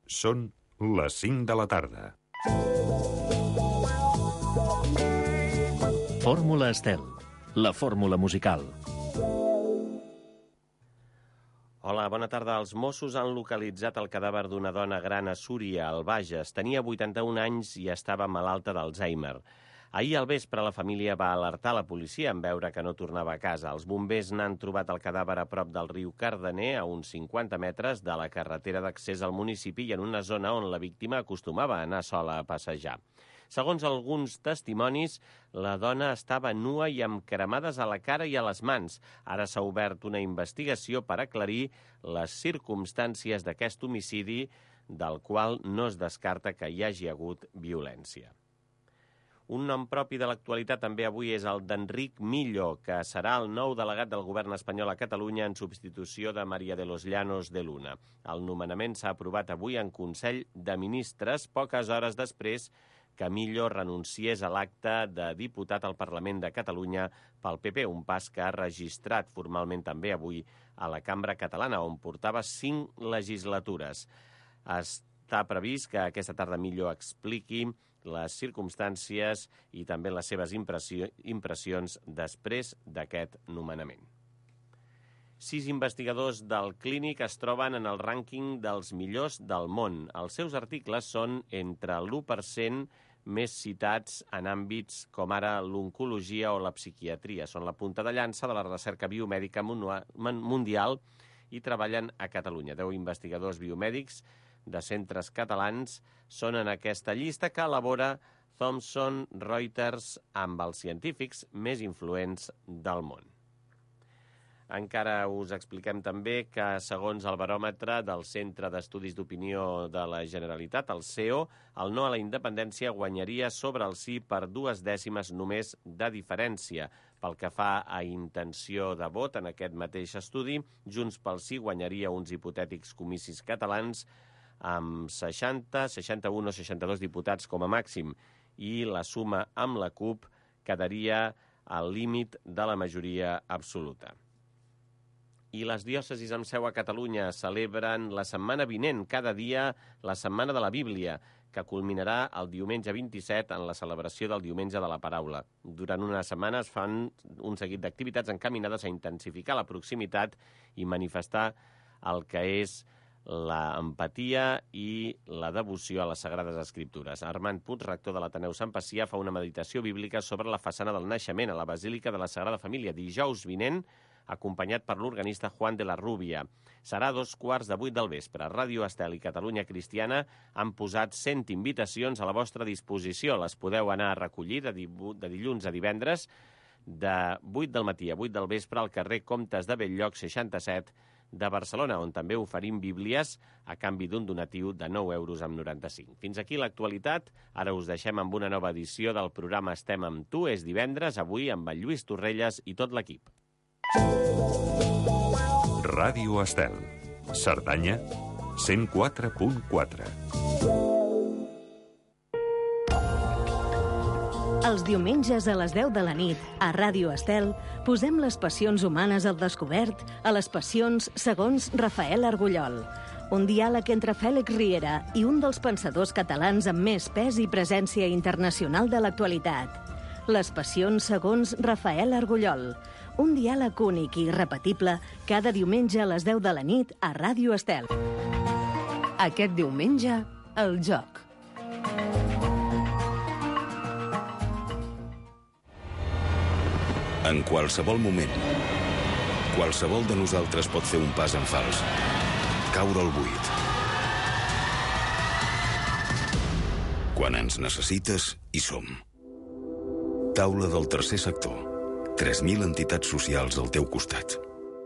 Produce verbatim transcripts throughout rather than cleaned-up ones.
Són les cinc de la tarda. Fórmula Estel, la fórmula musical. Hola, bona tarda. Els Mossos han localitzat el cadàver d'una dona gran a Súria, al Bages. Tenia vuitanta-un anys i estava malalta d'Alzheimer. Ahir al vespre la família va alertar la policia en veure que no tornava a casa. Els bombers n'han trobat el cadàver a prop del riu Cardener, a uns cinquanta metres de la carretera d'accés al municipi i en una zona on la víctima acostumava a anar sola a passejar. Segons alguns testimonis, la dona estava nua i amb cremades a la cara i a les mans. Ara s'ha obert una investigació per aclarir les circumstàncies d'aquest homicidi, del qual no es descarta que hi hagi hagut violència. Un nom propi de l'actualitat també avui és el d'Enric Millo, que serà el nou delegat del govern espanyol a Catalunya en substitució de María de los Llanos de Luna. El nomenament s'ha aprovat avui en Consell de Ministres, poques hores després que Millo renunciés a l'acte de diputat al Parlament de Catalunya pel P P, un pas que ha registrat formalment també avui a la Cambra Catalana, on portava cinc legislatures. Està previst que aquesta tarda Millo expliqui les circumstàncies i també les seves impressions després d'aquest nomenament. Sis investigadors del Clínic es troben en el rànquing dels millors del món. Els seus articles són entre l'u per cent més citats en àmbits com ara l'oncologia o la psiquiatria. Són la punta de llança de la recerca biomèdica mundial i treballen a Catalunya. Deu investigadors biomèdics de centres catalans són en aquesta llista que elabora Thomson Reuters amb els científics més influents del món. Encara us expliquem també que, segons el baròmetre del Centre d'Estudis d'Opinió de la Generalitat, el C E O, el no a la independència guanyaria sobre el sí per dues dècimes només de diferència. Pel que fa a intenció de vot en aquest mateix estudi, Junts pel Sí guanyaria uns hipotètics comicis catalans amb seixanta, seixanta-un o seixanta-dos diputats com a màxim, i la suma amb la CUP quedaria al límit de la majoria absoluta. I les diòcesis amb seu a Catalunya celebren la setmana vinent, cada dia la Setmana de la Bíblia, que culminarà el diumenge vint-i-set en la celebració del Diumenge de la Paraula. Durant una setmana es fan un seguit d'activitats encaminades a intensificar la proximitat i manifestar el que és l'empatia i la devoció a les Sagrades Escriptures. Armand Puig, rector de l'Ateneu Sant Pacià, fa una meditació bíblica sobre la façana del naixement a la Basílica de la Sagrada Família, dijous vinent, acompanyat per l'organista Juan de la Rubia. Serà a dos quarts de vuit del vespre. Ràdio Estel i Catalunya Cristiana han posat cent invitacions a la vostra disposició. Les podeu anar a recollir de, de dilluns a divendres de vuit del matí a vuit del vespre al carrer Comtes de Bell-lloc seixanta-set de Barcelona, on també oferim bíblies a canvi d'un donatiu de nou euros amb noranta-cinc. Fins aquí l'actualitat. Ara us deixem amb una nova edició del programa Estem amb tu. És divendres, avui amb en Lluís Torrelles i tot l'equip. Ràdio Estel. Cerdanya, cent quatre punt quatre. Els diumenges a les deu de la nit, a Ràdio Estel, posem les passions humanes al descobert a les passions segons Rafael Argullol. Un diàleg entre Fèlix Riera i un dels pensadors catalans amb més pes i presència internacional de l'actualitat. Les passions segons Rafael Argullol. Un diàleg únic i irrepetible cada diumenge a les deu de la nit a Ràdio Estel. Aquest diumenge, el joc. En qualsevol moment, qualsevol de nosaltres pot fer un pas en fals, caure al buit. Quan ens necessites, hi som. Taula del tercer sector. tres mil entitats socials al teu costat.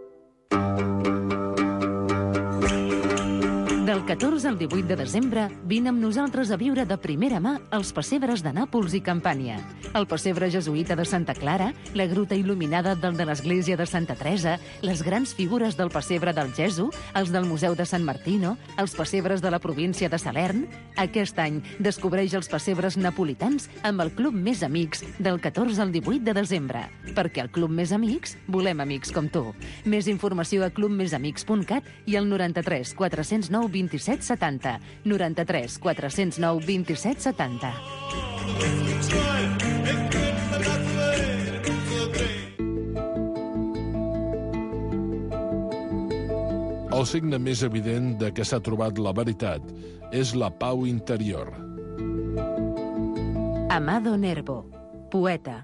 Del catorze al divuit de desembre, vine amb nosaltres a viure de primera mà els pessebres de Nàpols i Campània. El pessebre jesuïta de Santa Clara, la gruta il·luminada del de l'església de Santa Teresa, les grans figures del pessebre del Gesu, els del Museu de San Martino, els pessebres de la província de Salern. Aquest any descobreix els pessebres napolitans amb el Club Més Amics del catorze al divuit de desembre. Perquè al Club Més Amics volem amics com tu. Més informació a club més amics punt cat i al noranta-tres quatre cents nou vint vint-i-set setanta. noranta-tres quatre-cents nou vint-i-set setanta. El signe més evident de que s'ha trobat la veritat és la pau interior. Amado Nervo, poeta.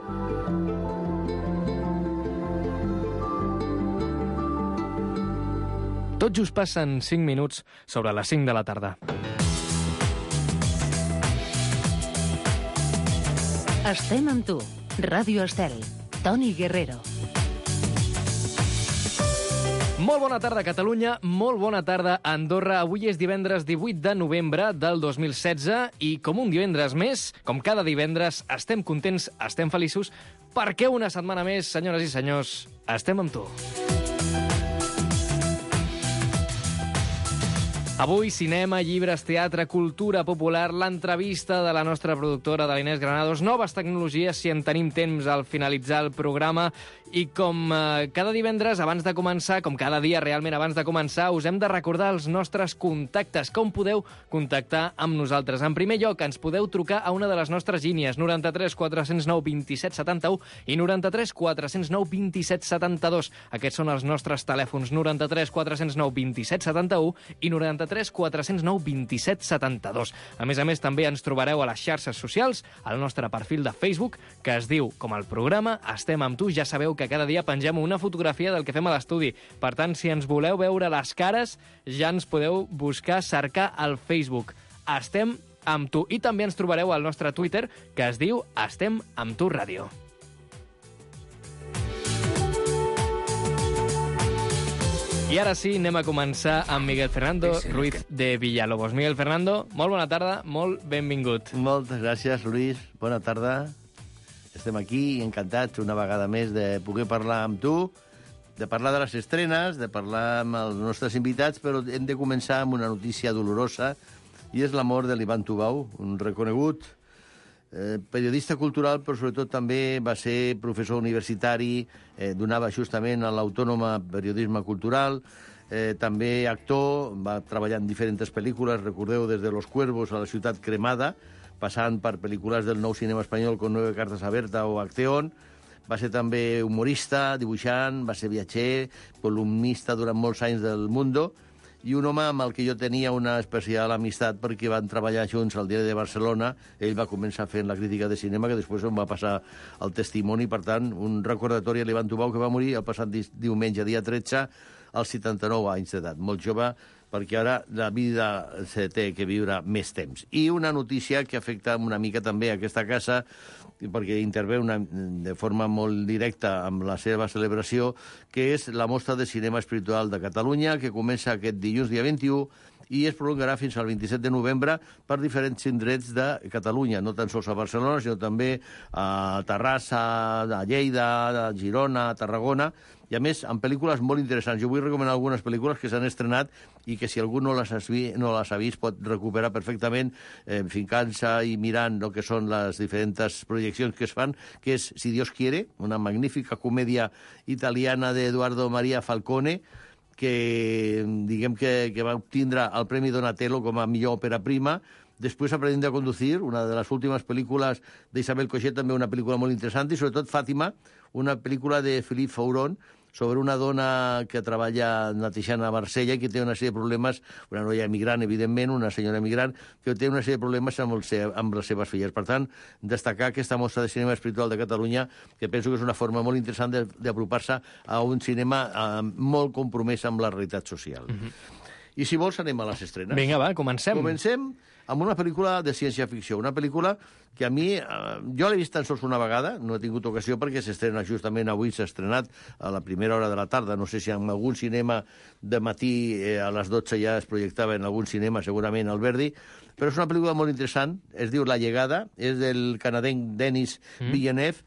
Tot just passen cinc minuts sobre les cinc de la tarda. Estem amb tu. Ràdio Estel. Toni Guerrero. Molt bona tarda, Catalunya. Molt bona tarda, Andorra. Avui és divendres divuit de novembre del dos mil setze i com un divendres més, com cada divendres, estem contents, estem feliços, perquè una setmana més, senyores i senyors, estem amb tu. Avui, cinema, llibres, teatre, cultura popular, l'entrevista de la nostra productora, de l'Inés Granados, noves tecnologies, si en tenim temps al finalitzar el programa. I com eh, cada divendres, abans de començar, com cada dia realment abans de començar, us hem de recordar els nostres contactes. Com podeu contactar amb nosaltres? En primer lloc, ens podeu trucar a una de les nostres línies, noranta-tres quatre-cents nou vint-i-set setanta-u i noranta-tres quatre-cents nou vint-i-set setanta-dos. Aquests són els nostres telèfons, noranta-tres quatre-cents nou vint-i-set setanta-u i noranta-tres quatre-cents nou vint-i-set setanta-dos. A més a més, també ens trobareu a les xarxes socials, al nostre perfil de Facebook, que es diu, com el programa, Estem amb tu. Ja sabeu que que cada dia pengem una fotografia del que fem a l'estudi. Per tant, si ens voleu veure les cares, ja ens podeu buscar, cercar al Facebook. Estem amb tu. I també ens trobareu al nostre Twitter, que es diu Estem amb tu Ràdio. I ara sí, anem a començar amb Miguel Fernando Ruiz de Villalobos. Miguel Fernando, molt bona tarda, molt benvingut. Moltes gràcies, Luis. Bona tarda. Estem aquí encantats una vegada més de poder parlar amb tu, de parlar de les estrenes, de parlar amb els nostres invitats, però hem de començar amb una notícia dolorosa, i és la mort de l'Ivan Tubau, un reconegut eh, periodista cultural, però sobretot també va ser professor universitari, eh, donava justament a l'Autònoma Periodisme Cultural, eh, també actor, va treballar en diferents pel·lícules, recordeu, des de Los Cuervos a La ciutat cremada, passant per pel·lícules del nou cinema espanyol com Nueve cartas abiertas o Acción. Va ser també humorista, dibuixant, va ser viatger, columnista durant molts anys del Mundo, i un home amb el que jo tenia una especial amistat perquè van treballar junts al Diari de Barcelona. Ell va començar fent la crítica de cinema, que després em va passar el testimoni. Per tant, un recordatori a l'Ivan Tubau, que va morir el passat diumenge, dia tretze, als setanta-nou anys d'edat. Molt jove, perquè ara la vida se té que viure més temps. I una notícia que afecta una mica també a aquesta casa, perquè intervé una, de forma molt directa amb la seva celebració, que és la Mostra de Cinema Espiritual de Catalunya, que comença aquest dilluns, dia vint-i-u, i es prolongarà fins al vint-i-set de novembre per diferents indrets de Catalunya, no tan sols a Barcelona, sinó també a Terrassa, a Lleida, a Girona, a Tarragona, i a més, amb pel·lícules molt interessants. Jo vull recomanar algunes pel·lícules que s'han estrenat i que si algú no les, vi, no les ha vist pot recuperar perfectament, eh, fincant-se i mirant el que són les diferents projeccions que es fan, que és Si Dios quiere, una magnífica comèdia italiana d'Eduardo Maria Falcone, que diguem que, que va obtindre el Premi Donatello com a millor òpera prima. Després, Aprendiendo a conducir, una de les últimes pel·lícules d'Isabel Coixet, també una pel·lícula molt interessant, i sobretot Fàtima, una pel·lícula de Philippe Fauron, sobre una dona que treballa netejant a Marsella i que té una sèrie de problemes, una noia emigrant, evidentment, una senyora emigrant, que té una sèrie de problemes amb, el, amb les seves filles. Per tant, destacar aquesta mostra de cinema espiritual de Catalunya, que penso que és una forma molt interessant d'apropar-se a un cinema eh, molt compromès amb la realitat social. Mm-hmm. I si vols, anem a les estrenes. Vinga, va, comencem. Comencem amb una pel·lícula de ciència-ficció, una pel·lícula que a mi, eh, jo l'he vist tan sols una vegada, no he tingut ocasió perquè s'estrena justament avui, s'ha estrenat a la primera hora de la tarda, no sé si en algun cinema de matí eh, a les dotze ja es projectava en algun cinema, segurament al Verdi, però és una pel·lícula molt interessant, es diu La llegada, és del canadenc Denis mm. Villeneuve,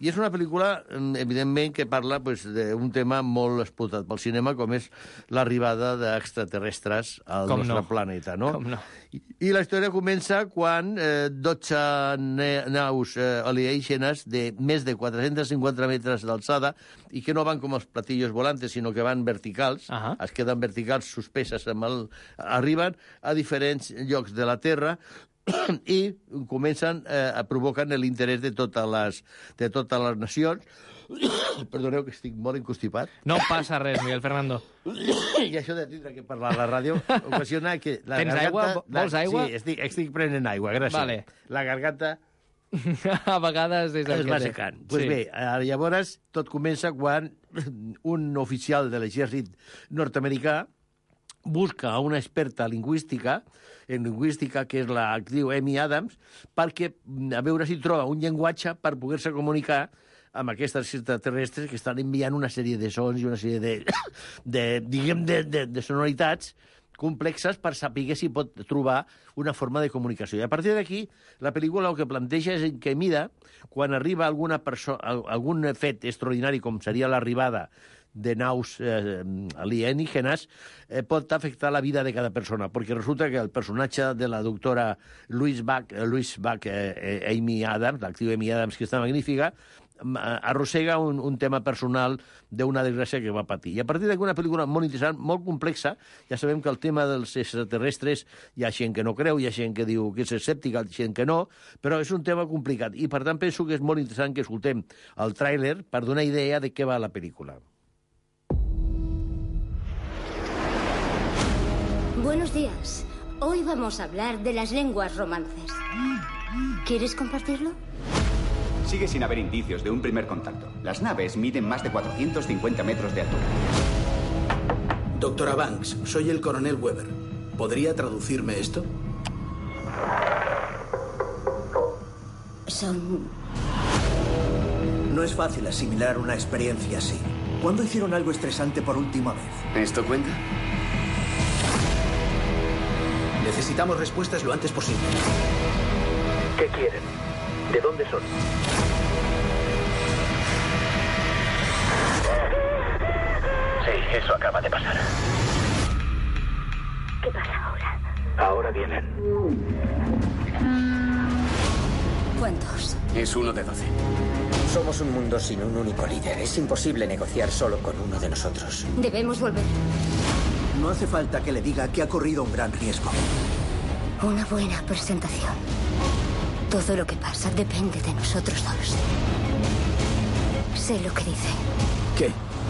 I és una pel·lícula, evidentment, que parla pues, d'un tema molt explotat pel cinema, com és l'arribada d'extraterrestres al com nostre no. planeta, no? Com no. I, I la història comença quan eh, dotze naus eh, alienígenes de més de quatre-cents cinquanta metres d'alçada i que no van com els platillos volantes, sinó que van verticals, uh -huh. es queden verticals suspeses amb el... arriben a diferents llocs de la Terra i comencen eh, a provocar l'interès de totes les, de totes les nacions. Perdoneu, que estic molt inconstipat. No passa res, Miguel Fernando. I això de tindre que parlar a la ràdio ocasiona que... La Tens garganta, aigua? Vols aigua? Sí, estic, estic prenent aigua, gràcies. Vale. La garganta... A vegades és el es que va té. secant. Pues Sí. bé, eh, llavors tot comença quan un oficial de l'exèrcit nord-americà busca a una experta lingüística, en lingüística, que és l'actriu Amy Adams, perquè a veure si troba un llenguatge per poder-se comunicar amb aquestes extraterrestres que estan enviant una sèrie de sons i una sèrie de, de diguem, de, de, de sonoritats complexes per saber si pot trobar una forma de comunicació. I a partir d'aquí, la pel·lícula el que planteja és en què mida, quan arriba alguna perso- algun fet extraordinari, com seria l'arribada de naus eh, alienígenes, eh, pot afectar la vida de cada persona, perquè resulta que el personatge de la doctora Louise Bach, eh, Louise Bach eh, eh, Amy Adams, l'actriu Amy Adams, que està magnífica, arrossega un, un tema personal d'una desgràcia que va patir. I a partir d'aquí una pel·lícula molt interessant, molt complexa. Ja sabem que el tema dels extraterrestres hi ha gent que no creu, hi ha gent que diu que és escèptica, hi ha gent que no, però és un tema complicat. I per tant penso que és molt interessant que escoltem el tràiler per donar idea de què va la pel·lícula. Buenos días. Hoy vamos a hablar de las lenguas romances. ¿Quieres compartirlo? Sigue sin haber indicios de un primer contacto. Las naves miden más de cuatrocientos cincuenta metros de altura. Doctora Banks, soy el coronel Weber. ¿Podría traducirme esto? Son... No es fácil asimilar una experiencia así. ¿Cuándo hicieron algo estresante por última vez? ¿Esto cuenta? Necesitamos respuestas lo antes posible. ¿Qué quieren? ¿De dónde son? Sí, eso acaba de pasar. ¿Qué pasa ahora? Ahora vienen. ¿Cuántos? Es uno de doce. Somos un mundo sin un único líder. Es imposible negociar solo con uno de nosotros. Debemos volver. No hace falta que le diga que ha corrido un gran riesgo. Una buena presentación. Todo lo que pasa depende de nosotros dos. Sé lo que dice. Què?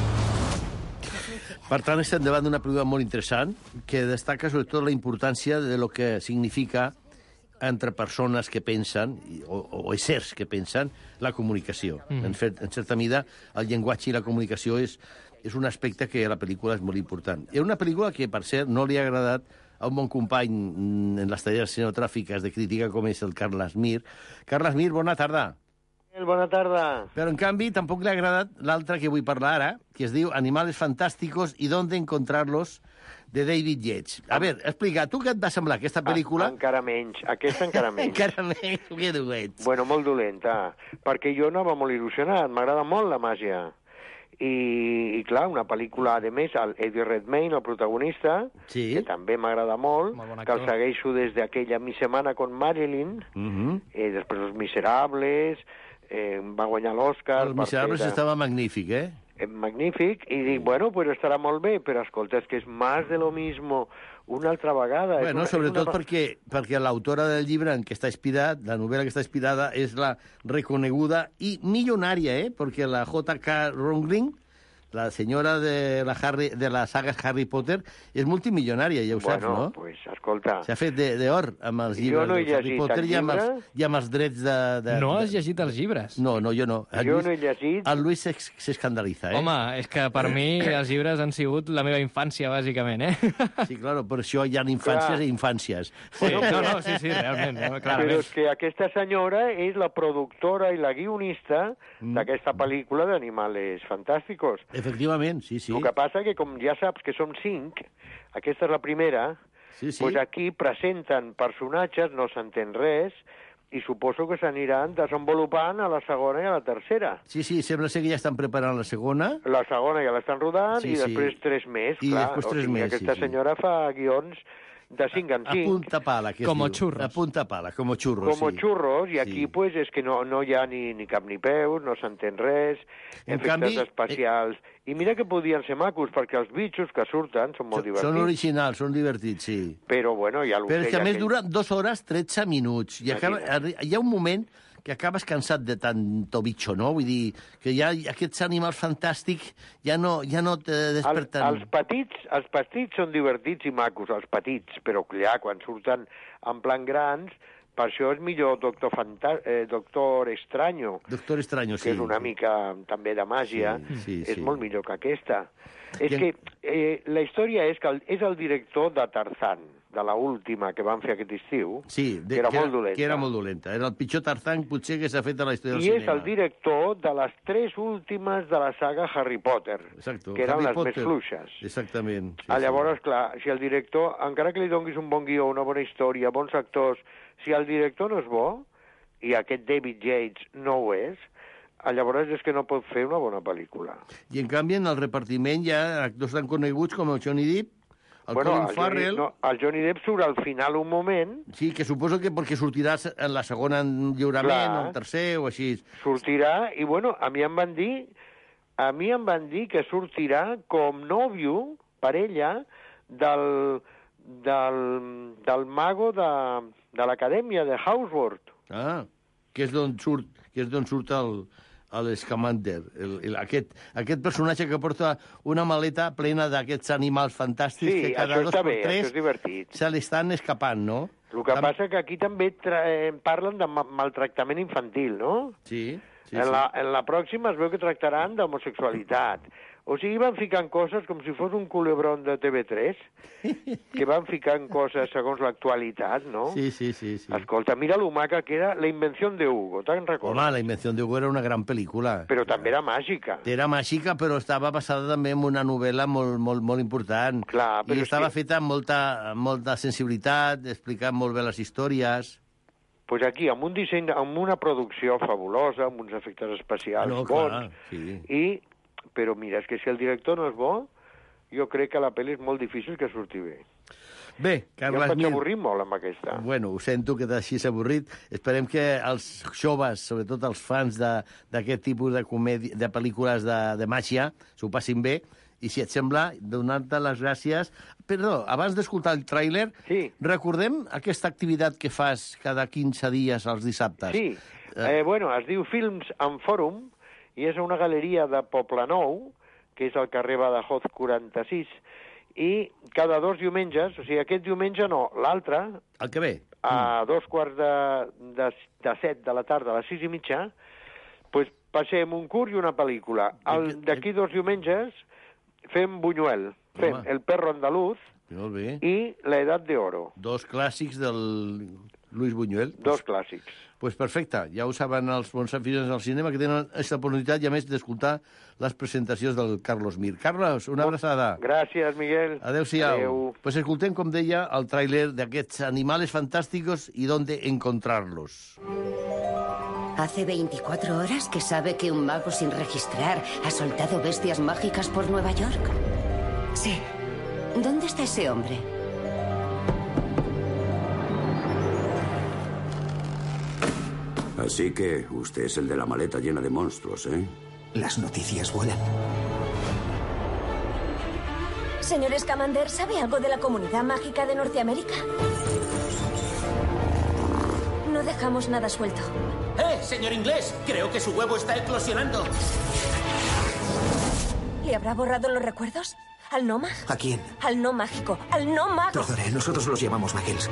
Per tant, estem davant d'una pel·lícula molt interessant que destaca sobretot la importància de lo que significa entre persones que pensen, o, o éssers que pensen, la comunicació. Mm. En, fet, en certa mida, el llenguatge i la comunicació és, és un aspecte que a la pel·lícula és molt important. És una pel·lícula que, per cert, no li ha agradat a un bon company en les talleres cinematogràfiques de crítica com és el Carles Mir. Carles Mir, bona tarda. Bona tarda. Però, en canvi, tampoc li ha agradat l'altre que vull parlar ara, que es diu Animales fantásticos y dónde encontrarlos, de David Yates. A veure, explica, tu què et va semblar aquesta pel·lícula? Ah, encara menys, aquesta encara menys. encara menys, que dolents. Bueno, molt dolenta, perquè jo anava molt il·lusionat, m'agrada molt la màgia. I, i clar, una pel·lícula, a més, el Eddie Redmayne, el protagonista, sí. que també m'agrada molt, molt bon que el segueixo des d'aquella Mi setmana con Marilyn, uh -huh. eh, després Els Miserables, eh, va guanyar l'Oscar... Els Miserables de... estava magnífic, eh? eh? Magnífic, i dic, bueno, pues estarà molt bé, però escolta, és que és més de lo mismo una altra vegada. Bueno, una, sobretot una... perquè, perquè l'autora del llibre en què està inspirat, la novel·la que està inspirada, és la reconeguda i milionària, eh? Perquè la J K Rowling, la senyora de la, Harry, de la saga Harry Potter, és multimilionària, ja ho bueno, saps, no? Bueno, pues, escolta... S'ha fet d'or amb els llibres no de Harry Potter i amb, els, i amb els drets de, de... No has llegit els llibres? No, no, jo no. El jo Lluís, no he llegit... El Lluís s'escandalitza, eh? Home, és que per mi els llibres han sigut la meva infància, bàsicament, eh? Sí, claro, per això hi ha infàncies Clar. i infàncies. Sí, no, no, sí, sí, realment, no, clarament. Però és que aquesta senyora és la productora i la guionista mm. d'aquesta pel·lícula d'Animales Fantásticos. Efectivament, sí, sí. El que passa que, com ja saps que som cinc, aquesta és la primera, sí, sí. Pues aquí presenten personatges, no s'entén res, i suposo que s'aniran desenvolupant a la segona i a la tercera. Sí, sí, sembla ser que ja estan preparant la segona. La segona ja l'estan rodant Sí, i sí. després tres més, I clar. després tres o sigui, més, aquesta sí, sí. senyora fa guions de cinc en A cinc. punta pala, que es Como diu. churros. A punta pala, como churros, Com sí. xurros, i aquí Sí. pues, és que no, no hi ha ni, ni cap ni peus, no s'entén res, En efectes canvi, especials... I mira que podien ser macos, perquè els bitxos que surten són molt divertits. Són originals, són divertits, sí. Però, bueno, ja Però és que a més aquell... dura dues hores tretze minuts. I acaba, hi ha un moment que acabes cansat de tanto bitxo, no? Vull dir, que ja aquests animals fantàstics ja no, ja no te desperten. Els, els, petits, els petits són divertits i macos, els petits, però clar, quan surten en plan grans, per això és millor Doctor, Fanta eh, Doctor Extraño, Doctor Extraño, sí. que és una mica també de màgia, Sí, sí, és sí. molt millor que aquesta. És I en- que eh, la història és que el, és el director de Tarzán, de la última que van fer aquest estiu, Sí, de, que era que molt dolenta. Que era molt dolenta. Era el pitjor Tarzán potser que s'ha fet a la història I del és cinema. el director de les tres últimes de la saga Harry Potter, Exacto. que eren Harry les Potter. més fluixes. Exactament. Sí, Ah, sí. llavors, clar, si el director, encara que li donguis un bon guió, una bona història, bons actors, si el director no és bo, i aquest David Yates no ho és, ah, llavors és que no pot fer una bona pel·lícula. I en canvi en el repartiment hi ha actors tan coneguts com el Johnny Depp, el bueno, Colin el Farrell... Johnny, no, el Johnny Depp surt al final un moment, Sí, que suposo que perquè sortirà en la segona en lliurament, Clar. o el tercer, o així. sortirà, i bueno, a mi em van dir, a mi em van dir que sortirà com nòvio, parella, del, del, del mago de, de l'acadèmia, de Hogwarts. Ah, que és d'on surt, que és d'on surt el, l'Escamander, el, el, aquest, aquest personatge que porta una maleta plena d'aquests animals fantàstics Sí, que cada això dos està per bé, tres això és divertit. se l'estan escapant, no? El que passa que aquí també tra eh, parlen de ma maltractament infantil, no? Sí, sí, en, sí. la, en la pròxima es veu que tractaran d'homosexualitat. O sigui, van ficant coses com si fos un culebrón de T V tres, que van ficant coses segons l'actualitat, no? Sí, sí, sí, sí. Escolta, mira lo maca que era La invenció de Hugo, te'n recordes? Home, La invenció de Hugo era una gran pel·lícula. Però també era màgica. Era màgica, però estava basada també en una novel·la molt, molt, molt important. Clar, però I és estava que- feta amb molta, amb molta sensibilitat, explicant molt bé les històries. Pues aquí, amb un disseny, amb una producció fabulosa, amb uns efectes especials No, bons, clar, sí. i... Però mira, és que si el director no és bo, jo crec que la pel·li és molt difícil que surti bé. Bé, Jo Carles em vaig Mir... avorrir molt amb aquesta. Bueno, ho sento que t'hagi avorrit. Esperem que els joves, sobretot els fans de- d'aquest tipus de, comèdia, de pel·lícules de, de màgia, s'ho passin bé. I si et sembla, donar-te les gràcies... Perdó, abans d'escoltar el tràiler, sí. recordem aquesta activitat que fas cada quinze dies els dissabtes. Sí, eh, bueno, es diu Films en Fòrum, i és una galeria de Poblenou, que és al carrer Badajoz quaranta-sis, i cada dos diumenges, o sigui, aquest diumenge no, l'altre, El que ve. a dos quarts de, de, de set de la tarda, a les sis i mitja, pues, passem un curs i una pel·lícula. El- D'aquí dos diumenges fem Buñuel, fem Home. El perro andaluz Molt bé. i La edad de oro. Dos clàssics del Luis Buñuel. Dos clàssics. Pues perfecte, ja ho saben els bons aficionats al cinema, que tenen aquesta oportunitat i a més d'escoltar les presentacions del Carlos Mir. Carlos, una abraçada. Gràcies, Miguel. Adéu-siau. Adéu. Pues escoltem, com deia, el tràiler d'aquests animales fantásticos y dónde encontrarlos. Hace veinticuatro horas que sabe que un mago sin registrar ha soltado bestias mágicas por Nueva York. Sí. ¿Dónde está ese hombre? Así que usted es el de la maleta llena de monstruos, ¿eh? Las noticias vuelan. Señor Scamander, ¿sabe algo de la comunidad mágica de Norteamérica? No dejamos nada suelto. ¡Eh, señor inglés! Creo que su huevo está eclosionando. ¿Le habrá borrado los recuerdos? ¿Al no mag? ¿A quién? Al no mágico. Al no mago. Perdone, nosotros los llamamos Muggles.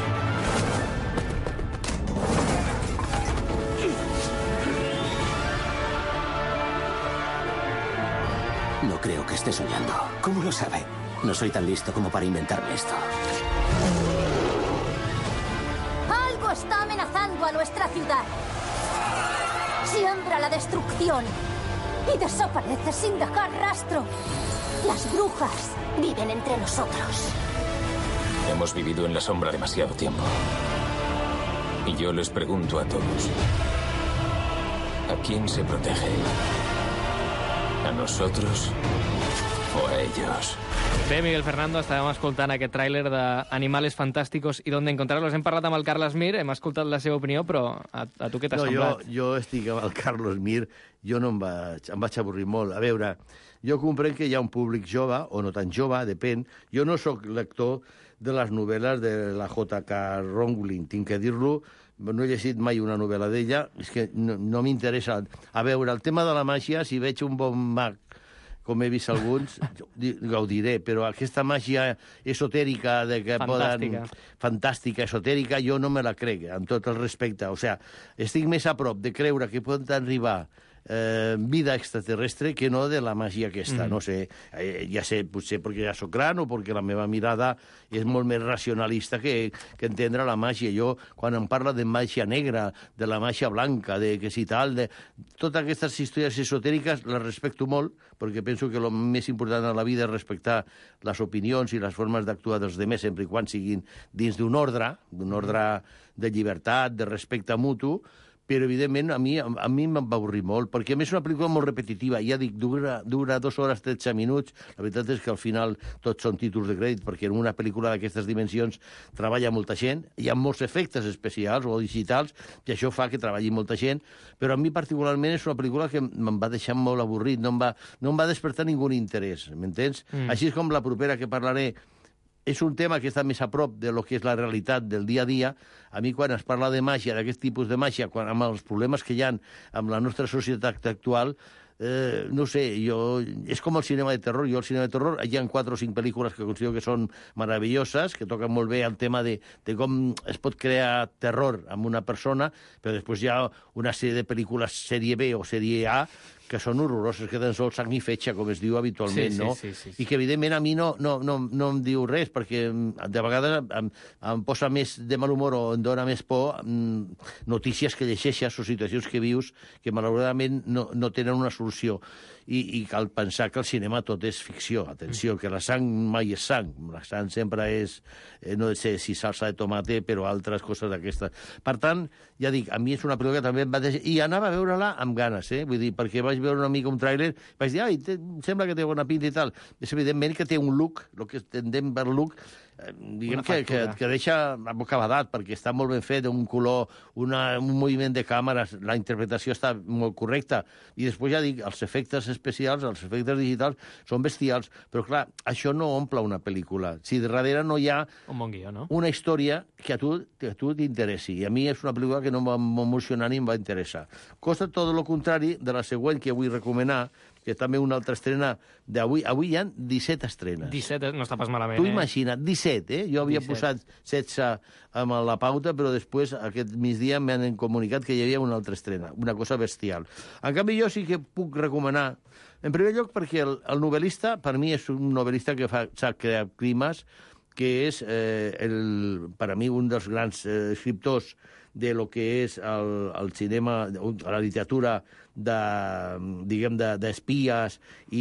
No creo que esté soñando. ¿Cómo lo sabe? No soy tan listo como para inventarme esto. Algo está amenazando a nuestra ciudad. Siembra la destrucción y desaparece sin dejar rastro. Las brujas viven entre nosotros. Hemos vivido en la sombra demasiado tiempo. Y yo les pregunto a todos, ¿a quién se protege? ¿A nosotros o a ellos? Bé, Miguel Fernando, estàvem escoltant aquest tràiler d'Animales Fantásticos i d'On encontrarlos. Hem parlat amb el Carles Mir, hem escoltat la seva opinió, però a, a tu què t'ha no, semblat? Jo, jo estic amb el Carles Mir, jo no em vaig, em vaig avorrir molt. A veure, jo comprenc que hi ha un públic jove, o no tan jove, depèn. Jo no sóc lector de les novel·les de la J K Rowling, tinc que dir-lo, no he llegit mai una novel·la d'ella, és que no, no m'interessa. A veure, el tema de la màgia, si veig un bon mag, com he vist alguns, gaudiré, però aquesta màgia esotèrica de que Fantàstica. poden... Fantàstica, esotèrica, jo no me la crec, amb tot el respecte. O sigui, estic més a prop de creure que poden arribar eh, vida extraterrestre que no de la màgia aquesta, mm. no sé. Eh, ja sé, potser perquè ja soc gran o perquè la meva mirada és molt més racionalista que, que entendre la màgia. Jo, quan em parla de màgia negra, de la màgia blanca, de que si tal, de... totes aquestes històries esotèriques les respecto molt, perquè penso que el més important en la vida és respectar les opinions i les formes d'actuar dels demés, sempre i quan siguin dins d'un ordre, d'un ordre de llibertat, de respecte mutu, però, evidentment, a mi, a mi me'n va avorrir molt, perquè, a més, és una pel·lícula molt repetitiva. Ja dic, dura, dura dues hores, tretze minuts. La veritat és que, al final, tots són títols de crèdit, perquè en una pel·lícula d'aquestes dimensions treballa molta gent, hi ha molts efectes especials o digitals, i això fa que treballi molta gent, però a mi, particularment, és una pel·lícula que me'n va deixar molt avorrit, no em va, no em va despertar ningú interès, m'entens? Mm. Així és com la propera que parlaré, és un tema que està més a prop de lo que és la realitat del dia a dia. A mi, quan es parla de màgia, d'aquest tipus de màgia, quan, amb els problemes que hi ha amb la nostra societat actual, eh, no sé, jo, és com el cinema de terror. Jo, el cinema de terror, hi ha quatre o cinc pel·lícules que considero que són meravelloses, que toquen molt bé el tema de, de com es pot crear terror amb una persona, però després hi ha una sèrie de pel·lícules sèrie B o sèrie A que són horroroses, que tan sols sang i fetge, com es diu habitualment, sí, no? Sí, sí, sí, sí. I que, evidentment, a mi no, no, no, no em diu res, perquè de vegades em, em posa més de mal humor o em dona més por notícies que llegeixes o situacions que vius que, malauradament, no, no tenen una solució. I, I cal pensar que el cinema tot és ficció. Atenció, que la sang mai és sang. La sang sempre és, eh, no sé si salsa de tomate, però altres coses d'aquestes. Per tant, ja dic, a mi és una pel·lícula que també em va deixar... I anava a veure-la amb ganes, eh? Vull dir, perquè vaig veure una mica un tràiler, vaig dir, ai, te, sembla que té bona pinta i tal. És evidentment que té un look, el que entendem per look, eh, diguem que, que, que deixa la boca badat, perquè està molt ben fet, un color, una, un moviment de càmeres, la interpretació està molt correcta. I després, ja dic, els efectes especials, els efectes digitals, són bestials. Però, clar, això no omple una pel·lícula. Si darrere no hi ha un bon guió, no? Una història que a tu, que a tu t'interessi. I a mi és una pel·lícula que no em va emocionar ni em va interessar. Cosa tot el contrari de la següent que vull recomanar, que és també una altra estrena d'avui. Avui hi ha disset estrenes. disset, no està pas malament, tu eh? Tu imagina't, disset, eh? Jo havia disset. posat setze amb la pauta, però després, aquest migdia, m'han comunicat que hi havia una altra estrena, una cosa bestial. En canvi, jo sí que puc recomanar, en primer lloc, perquè el, el novel·lista, per mi, és un novel·lista que fa, sap crear climes, que és, eh, el, per a mi, un dels grans eh, escriptors de lo que és el, el cinema, la literatura de, diguem, d'espies i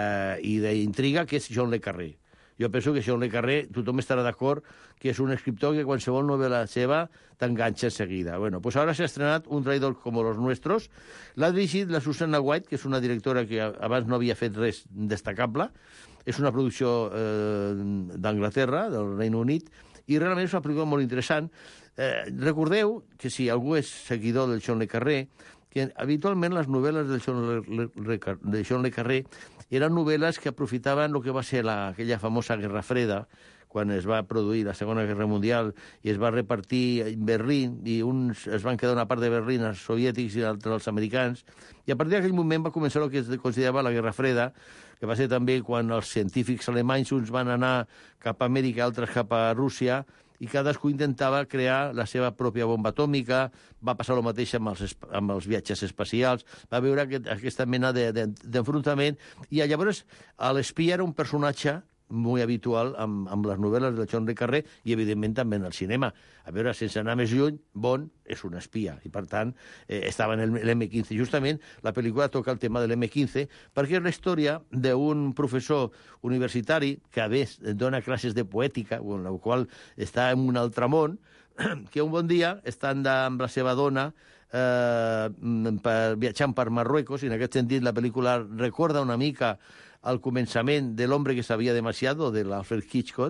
d'intriga, que és John le Carré. Jo penso que John le Carré, tothom estarà d'acord que és un escriptor que qualsevol novel·la seva t'enganxa seguida. Bueno, pues ara s'ha estrenat Un traidor como los nuestros. L'ha dirigit la Susanna White, que és una directora que abans no havia fet res destacable. És una producció eh, d'Anglaterra, del Regne Unit, i realment és una pel·lícula molt interessant. Eh, recordeu que si algú és seguidor del John le Carré, que habitualment les novel·les de John le, le, de John le Carré eren novel·les que aprofitaven el que va ser la, aquella famosa Guerra Freda, quan es va produir la Segona Guerra Mundial i es va repartir en Berlín, i uns es van quedar una part de Berlín els soviètics i l'altra els americans, i a partir d'aquell moment va començar el que es considerava la Guerra Freda, que va ser també quan els científics alemanys uns van anar cap a Amèrica, altres cap a Rússia, i cadascú intentava crear la seva pròpia bomba atòmica. Va passar el mateix amb els, amb els viatges espacials, va veure aquest, aquesta mena d'enfrontament, de, de, i llavors l'espia era un personatge molt habitual amb, amb les novel·les de John le Carré i, evidentment, també en el cinema. A veure, sense anar més lluny, Bond és un espia, i, per tant, eh, estava en l'M quinze. Justament, la pel·lícula toca el tema de l'M quinze, perquè és la història d'un professor universitari que, a més, dona classes de poètica, en la qual està en un altre món, que un bon dia, estant amb la seva dona, eh, per, viatjant per Marruecos, i en aquest sentit la pel·lícula recorda una mica al començament de L'hombre que sabia demasiado, de l'Alfred Hitchcock,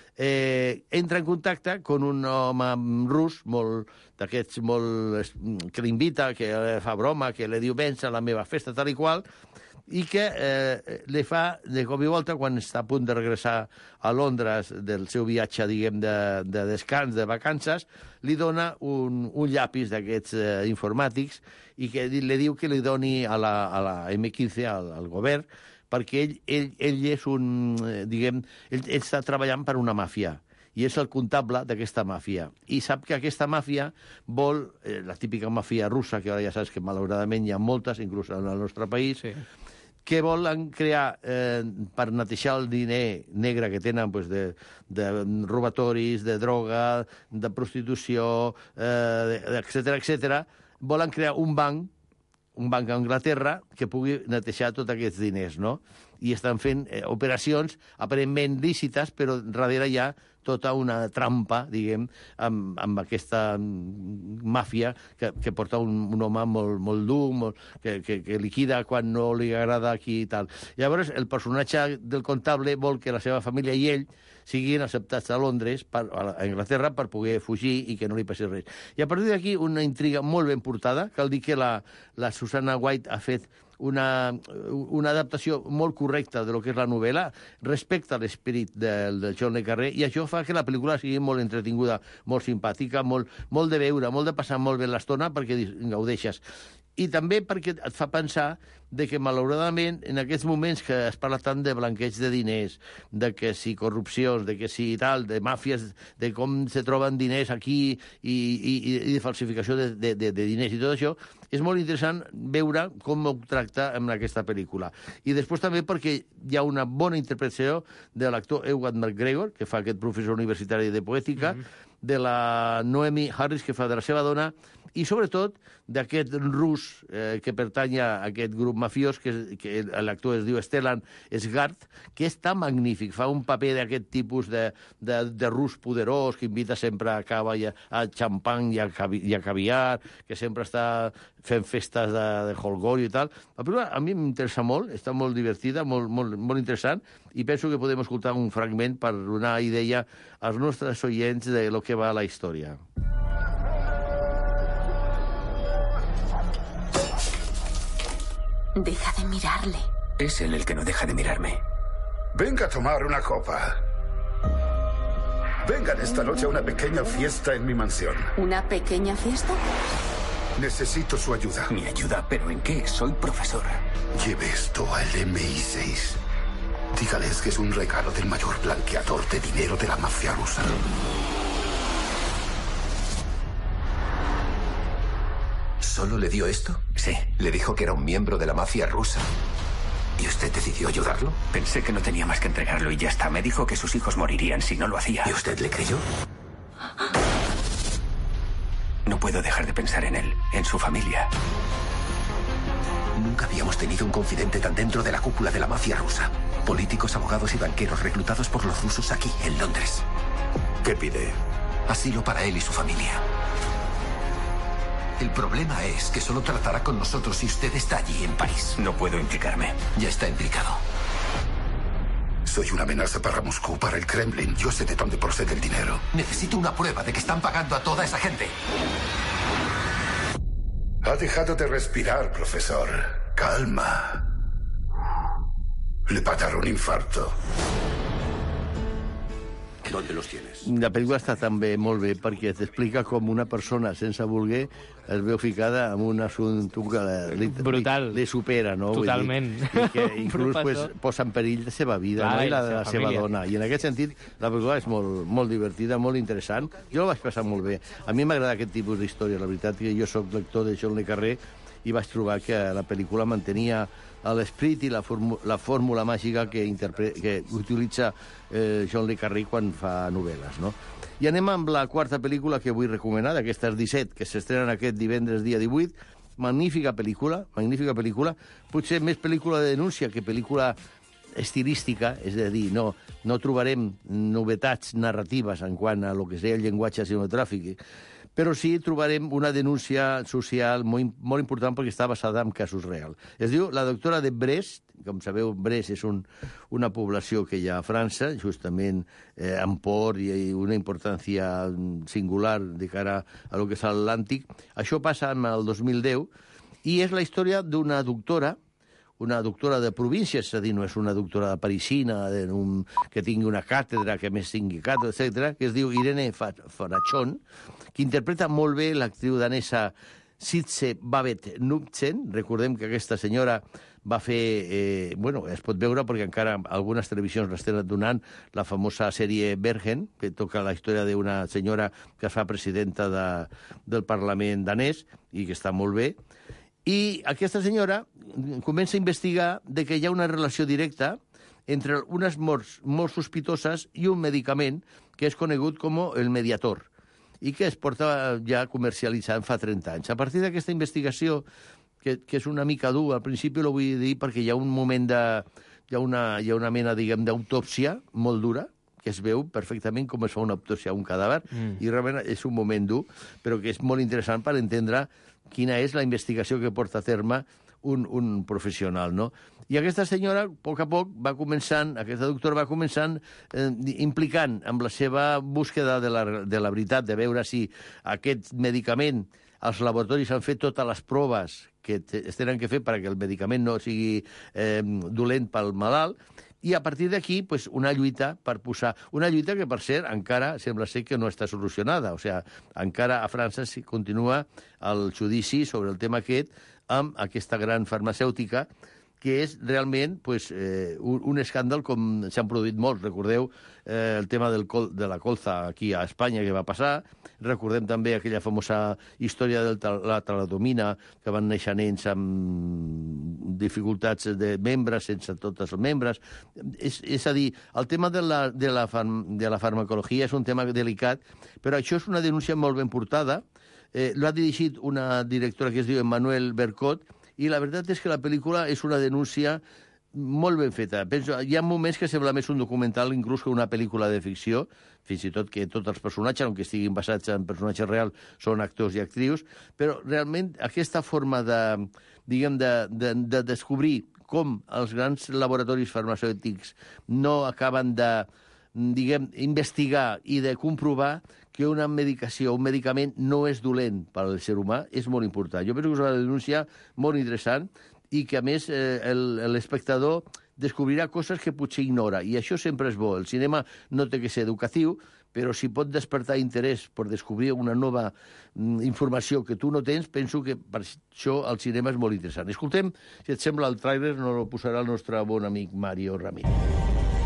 eh, entra en contacte con un home rus, molt d'aquests molt, que l'invita, que fa broma, que li diu vens a la meva festa, tal i qual, i que eh, li fa, de cop i volta, quan està a punt de regressar a Londres del seu viatge, diguem, de, de descans, de vacances, li dona un, un llapis d'aquests eh, informàtics i que li diu que li doni a la, a la eme quinze, al, al govern, perquè ell, ell, ell és un, eh, diguem, ell, ell està treballant per una màfia, i és el comptable d'aquesta màfia. I sap que aquesta màfia vol, eh, la típica màfia russa, que ara ja saps que malauradament hi ha moltes, inclús en el nostre país, sí, que volen crear, eh, per netejar el diner negre que tenen, pues, de, de robatoris, de droga, de prostitució, eh, etcètera, etcètera, volen crear un banc, un banc a Anglaterra que pugui netejar tots aquests diners, no? I estan fent eh, operacions aparentment lícites, però darrere hi ha tota una trampa, diguem, amb, amb aquesta màfia que, que porta un, un home molt, molt dur, molt, que, que, que liquida quan no li agrada aquí i tal. Llavors, el personatge del comptable vol que la seva família i ell siguin acceptats a Londres, per, a Anglaterra, per poder fugir i que no li passi res. I a partir d'aquí, una intriga molt ben portada. Cal dir que la, la Susanna White ha fet una, una adaptació molt correcta de lo que és la novel·la, respecte a l'esperit del, del John le Carré, i això fa que la pel·lícula sigui molt entretinguda, molt simpàtica, molt, molt de veure, molt de passar molt bé l'estona perquè gaudeixes. I també perquè et fa pensar de que, malauradament, en aquests moments que es parla tant de blanqueig de diners, de que si corrupcions, de que si tal, de màfies, de com se troben diners aquí i, i, i de falsificació de, de, de, de diners i tot això, és molt interessant veure com ho tracta en aquesta pel·lícula. I després també perquè hi ha una bona interpretació de l'actor Ewan McGregor, que fa aquest professor universitari de poètica, mm-hmm, de la Noemi Harris, que fa de la seva dona, i sobretot d'aquest rus eh, que pertany a aquest grup mafiós, que, que l'actor es diu Stellan Skarsgård, que està magnífic, fa un paper d'aquest tipus de, de, de rus poderós, que invita sempre a cava i a, a xampany i a, i a caviar, que sempre està fent festes de, de holgorio i tal. La pel·lícula a mi m'interessa molt, està molt divertida, molt, molt, molt interessant, i penso que podem escoltar un fragment per donar idea als nostres oients de lo que va la història. Deja de mirarle. Es él el que no deja de mirarme. Venga a tomar una copa. Vengan esta noche a una pequeña fiesta en mi mansión. ¿Una pequeña fiesta? Necesito su ayuda. ¿Mi ayuda? ¿Pero en qué? Soy profesor. Lleve esto al eme i seis. Dígales que es un regalo del mayor blanqueador de dinero de la mafia rusa. ¿Solo le dio esto? Sí. Le dijo que era un miembro de la mafia rusa. ¿Y usted decidió ayudarlo? Pensé que no tenía más que entregarlo y ya está. Me dijo que sus hijos morirían si no lo hacía. ¿Y usted le creyó? No puedo dejar de pensar en él, en su familia. Nunca habíamos tenido un confidente tan dentro de la cúpula de la mafia rusa. Políticos, abogados y banqueros reclutados por los rusos aquí, en Londres. ¿Qué pide? Asilo para él y su familia. El problema es que solo tratará con nosotros si usted está allí, en París. No puedo implicarme. Ya está implicado. Soy una amenaza para Moscú, para el Kremlin. Yo sé de dónde procede el dinero. Necesito una prueba de que están pagando a toda esa gente. Ha dejado de respirar, profesor. Calma. Le va a dar un infarto. ¿Dónde los tienes? La pel·lícula està també molt bé perquè t'explica com una persona, sense voler, es veu ficada en un assumpte que li, brutal. Li, li supera, no? Totalment. Vull dir, i que inclús pues, posa en perill la seva vida, Clar, no? I la i de la, la seva família. dona. I en aquest sentit, la pel·lícula és molt, molt divertida, molt interessant. Jo la vaig passar molt bé. A mi m'agrada aquest tipus d'història. La veritat que jo sóc lector de John le Carré i vaig trobar que la pel·lícula mantenia l'esperit i la, la fórmula màgica que, que utilitza eh, John le Carré quan fa novel·les, no? I anem amb la quarta pel·lícula que vull recomanar, d'aquestes disset que s'estrenen aquest divendres dia divuit. Magnífica pel·lícula, magnífica pel·lícula. Potser més pel·lícula de denúncia que pel·lícula estilística, és a dir, no, no trobarem novetats narratives en quant a lo que seria el llenguatge cinematogràfic, però sí trobarem una denúncia social molt, molt important perquè està basada en casos reals. Es diu La doctora de Brest. Com sabeu, Brest és un, una població que hi ha a França, justament eh, amb port i una importància singular de cara a lo que és l'Atlàntic. Això passa en el dos mil deu i és la història d'una doctora, una doctora de província, és a dir, no és una doctora de parisina, de un, que tingui una càtedra, que més tingui càtedra, etcètera, que es diu Irene Farachon, que interpreta molt bé l'actriu danesa Sitze Babett Knudsen. Recordem que aquesta senyora va fer... Eh, bueno, es pot veure perquè encara algunes televisions l'estan donant, la famosa sèrie Bergen, que toca la història d'una senyora que es fa presidenta de, del Parlament danès i que està molt bé. I aquesta senyora comença a investigar de que hi ha una relació directa entre unes morts molt sospitoses i un medicament que és conegut com el Mediator i que es porta ja comercialitzant fa trenta anys. A partir d'aquesta investigació, que, que és una mica dur, al principi ho vull dir perquè hi ha un moment de... hi ha una, hi ha una mena, diguem, d'autòpsia molt dura, que es veu perfectament com es fa una autòpsia a un cadàver, mm. i realment és un moment dur, però que és molt interessant per entendre quina és la investigació que porta a terme un, un professional, no? I aquesta senyora, a poc a poc, va començant, aquesta doctora va començant eh, implicant amb la seva búsqueda de la, de la veritat, de veure si aquest medicament, els laboratoris han fet totes les proves que es tenen que fer perquè el medicament no sigui eh, dolent pel malalt, i a partir d'aquí, pues, una lluita per posar... Una lluita que, per cert, encara sembla ser que no està solucionada. O sigui, encara a França si continua el judici sobre el tema aquest amb aquesta gran farmacèutica, que és realment pues, eh, un, un escàndal com s'han produït molts. Recordeu eh, el tema del col, de la colza aquí a Espanya que va passar. Recordem també aquella famosa història de la taladomina, que van néixer nens amb dificultats de membres, sense tots els membres. És, és a dir, el tema de la, de, la farm, de la farmacologia és un tema delicat, però això és una denúncia molt ben portada. Eh, L'ha dirigit una directora que es diu Emmanuel Bercot, i la veritat és que la pel·lícula és una denúncia molt ben feta. Penso, hi ha moments que sembla més un documental inclús que una pel·lícula de ficció, fins i tot que tots els personatges, aunque estiguin basats en personatges reals, són actors i actrius, però realment aquesta forma de, diguem, de, de, de descobrir com els grans laboratoris farmacèutics no acaben de, diguem, investigar i de comprovar que una medicació, un medicament no és dolent per al ser humà, és molt important. Jo penso que és una denúncia molt interessant i que, a més, eh, l'espectador descobrirà coses que potser ignora, i això sempre és bo. El cinema no té que ser educatiu, però si pot despertar interès per descobrir una nova mm, informació que tu no tens, penso que per això el cinema és molt interessant. Escoltem, si et sembla, el tràiler no el posarà el nostre bon amic Mario Ramírez.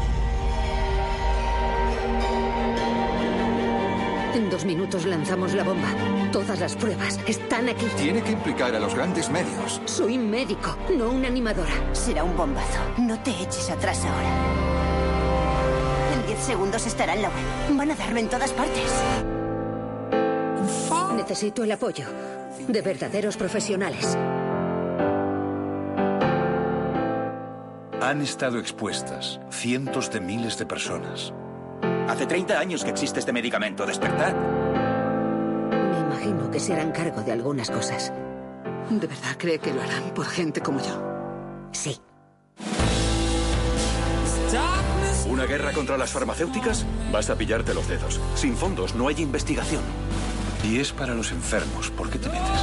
En dos minutos lanzamos la bomba. Todas las pruebas están aquí. Tiene que implicar a los grandes medios. Soy médico, no una animadora. Será un bombazo. No te eches atrás ahora. En diez segundos estará en la web. Van a darlo en todas partes. Necesito el apoyo de verdaderos profesionales. Han estado expuestas cientos de miles de personas. Hace treinta años que existe este medicamento. Despertad. Me imagino que se harán cargo de algunas cosas. ¿De verdad cree que lo harán por gente como yo? Sí. ¿Una guerra contra las farmacéuticas? Vas a pillarte los dedos. Sin fondos no hay investigación. Y es para los enfermos. ¿Por qué te metes?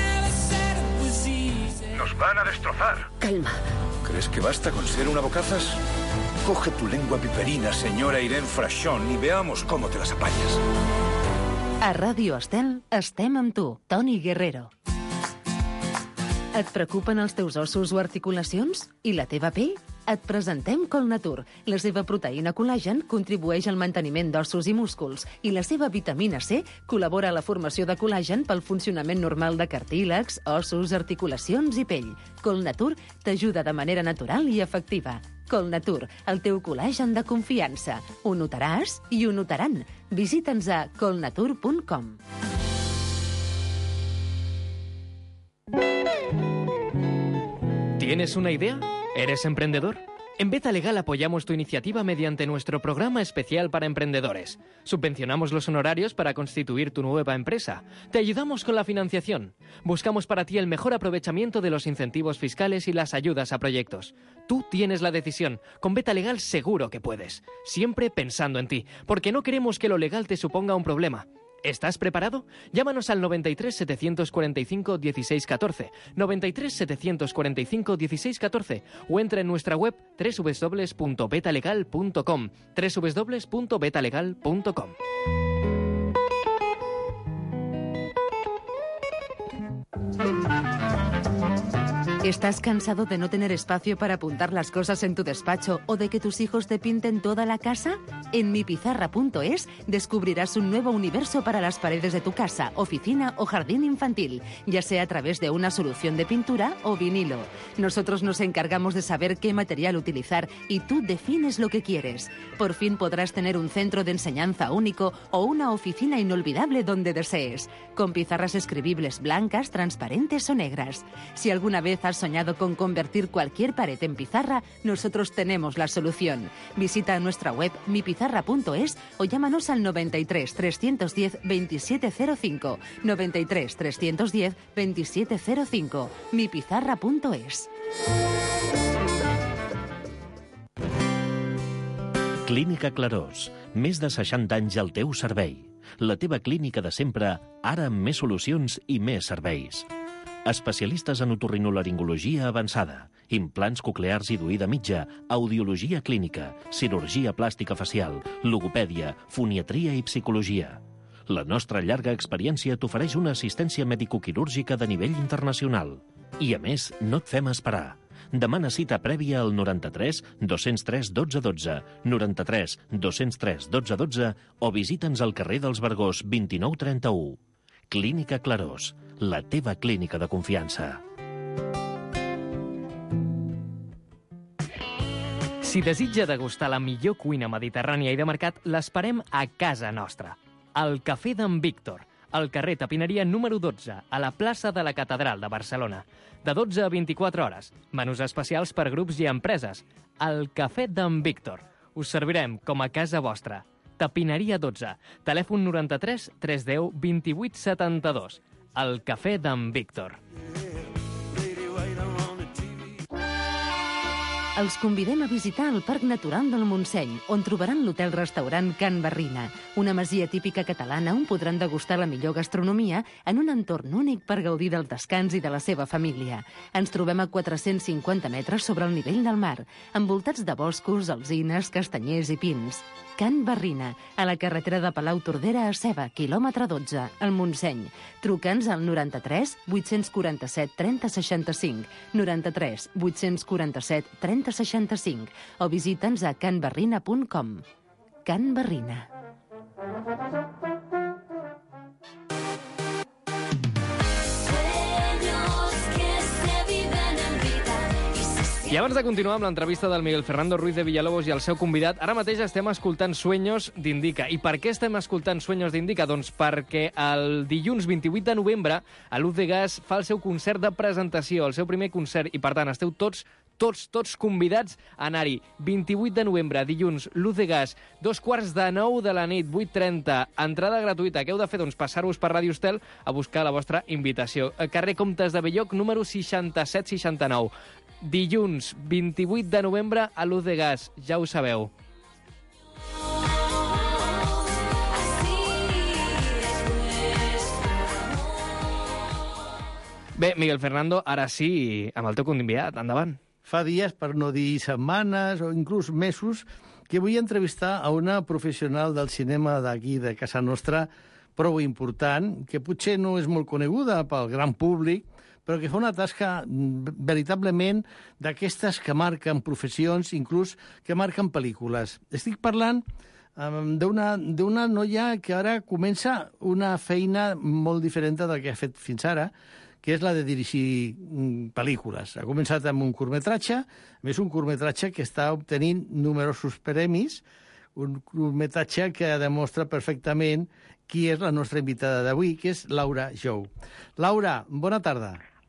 Nos van a destrozar. Calma. ¿Crees que basta con ser una bocazas? Coge tu lengua piperina, señora Irene Frachon, i veamos cómo te las apañas. A Ràdio Estel estem amb tu, Toni Guerrero. Et preocupen els teus ossos o articulacions? I la teva pell? Et presentem Colnatur. La seva proteïna col·lagen contribueix al manteniment d'ossos i músculs i la seva vitamina C col·labora a la formació de col·lagen pel funcionament normal de cartílegs, ossos, articulacions i pell. Colnatur t'ajuda de manera natural i efectiva. Colnatur, el teu col·lagen de confiança. Ho notaràs i ho notaran. Visita'ns a colnatur punt com. ¿Tienes una idea? ¿Eres emprendedor? En Beta Legal apoyamos tu iniciativa mediante nuestro programa especial para emprendedores. Subvencionamos los honorarios para constituir tu nueva empresa. Te ayudamos con la financiación. Buscamos para ti el mejor aprovechamiento de los incentivos fiscales y las ayudas a proyectos. Tú tienes la decisión. Con Beta Legal seguro que puedes. Siempre pensando en ti, porque no queremos que lo legal te suponga un problema. ¿Estás preparado? Llámanos al noventa y tres, setecientos cuarenta y cinco, dieciséis catorce, noventa y tres, setecientos cuarenta y cinco, dieciséis catorce o entra en nuestra web doble u doble u doble u punto betalegal punto com, doble u doble u doble u punto betalegal punto com. ¿Estás cansado de no tener espacio para apuntar las cosas en tu despacho o de que tus hijos te pinten toda la casa? En mi pizarra punto es descubrirás un nuevo universo para las paredes de tu casa, oficina o jardín infantil, ya sea a través de una solución de pintura o vinilo. Nosotros nos encargamos de saber qué material utilizar y tú defines lo que quieres. Por fin podrás tener un centro de enseñanza único o una oficina inolvidable donde desees, con pizarras escribibles blancas, transparentes o negras. Si alguna vez has soñado con convertir cualquier pared en pizarra, nosotros tenemos la solución. Visita nuestra web mi pizarra punto es o llámanos al noventa y tres, trescientos diez, veintisiete cero cinco, noventa y tres, trescientos diez, veintisiete cero cinco, mi pizarra punto es. Clínica Clarós. Més de seixanta anys al teu servei. La teva clínica de sempre, ara amb més solucions i més serveis. Especialistes en otorrinolaringologia avançada, implants coclears i d'oïda mitja, audiologia clínica, cirurgia plàstica facial, logopèdia, foniatria i psicologia. La nostra llarga experiència t'ofereix una assistència mèdico-quirúrgica de nivell internacional. I, a més, no et fem esperar. Demana cita prèvia al noranta-tres, dos-cents tres, dotze dotze, noranta-tres, dos-cents tres, dotze dotze o visita'ns al carrer dels Vergós vint-i-nou trenta-u. Clínica Clarós, la teva clínica de confiança. Si desitja degustar la millor cuina mediterrània i de mercat, l'esperem a casa nostra. Al Cafè d'en Víctor, al carrer Tapineria número dotze, a la plaça de la Catedral de Barcelona. De dotze a vint-i-quatre hores. Menús especials per grups i empreses. Al Cafè d'en Víctor. Us servirem com a casa vostra. Tapineria dotze. Telèfon noranta-tres, tres deu, vint-i-vuit setanta-dos. El Cafè d'en Víctor. Els convidem a visitar el Parc Natural del Montseny, on trobaran l'hotel-restaurant Can Barrina, una masia típica catalana on podran degustar la millor gastronomia en un entorn únic per gaudir del descans i de la seva família. Ens trobem a quatre-cents cinquanta metres sobre el nivell del mar, envoltats de boscos, alzines, castanyers i pins. Can Barrina, a la carretera de Palau-Tordera a Ceba, quilòmetre dotze, al Montseny. Truca'ns al noranta-tres, vuit-cents quaranta-set, trenta seixanta-cinc, noranta-tres, vuit-cents quaranta-set, trenta seixanta-cinc o visita'ns a can barrina punt com. Can Barrina. I abans de continuar amb l'entrevista del Miguel Fernando Ruiz de Villalobos i el seu convidat, ara mateix estem escoltant Sueños d'Indica. I per què estem escoltant Sueños d'Indica? Doncs perquè el dilluns vint-i-vuit de novembre a Luz de Gas fa el seu concert de presentació, el seu primer concert, i per tant esteu tots tots, tots convidats a anar-hi. vint-i-vuit de novembre, dilluns, Luz de Gas, dos quarts de nou de la nit, vuit trenta, entrada gratuïta. Què heu de fer? Doncs passar-vos per Ràdio Estel a buscar la vostra invitació. Carrer Comtes de Belloc, número seixanta-set seixanta-nou. Dilluns, vint-i-vuit de novembre, a Luz de Gas. Ja ho sabeu. Bé, Miguel Fernando, ara sí, amb el teu convidat. Endavant. Fa dies, per no dir setmanes o inclús mesos, que vull entrevistar a una professional del cinema d'aquí, de casa nostra, prou important, que potser no és molt coneguda pel gran públic, però que fa una tasca veritablement d'aquestes que marquen professions, inclús que marquen pel·lícules. Estic parlant um, d'una noia que ara comença una feina molt diferent del que ha fet fins ara, que és la de dirigir mm, pel·lícules. Ha començat amb un curtmetratge, més un curtmetratge que està obtenint numerosos premis, un curtmetratge que demostra perfectament qui és la nostra invitada d'avui, que és Laura Jou. Laura, bona tarda.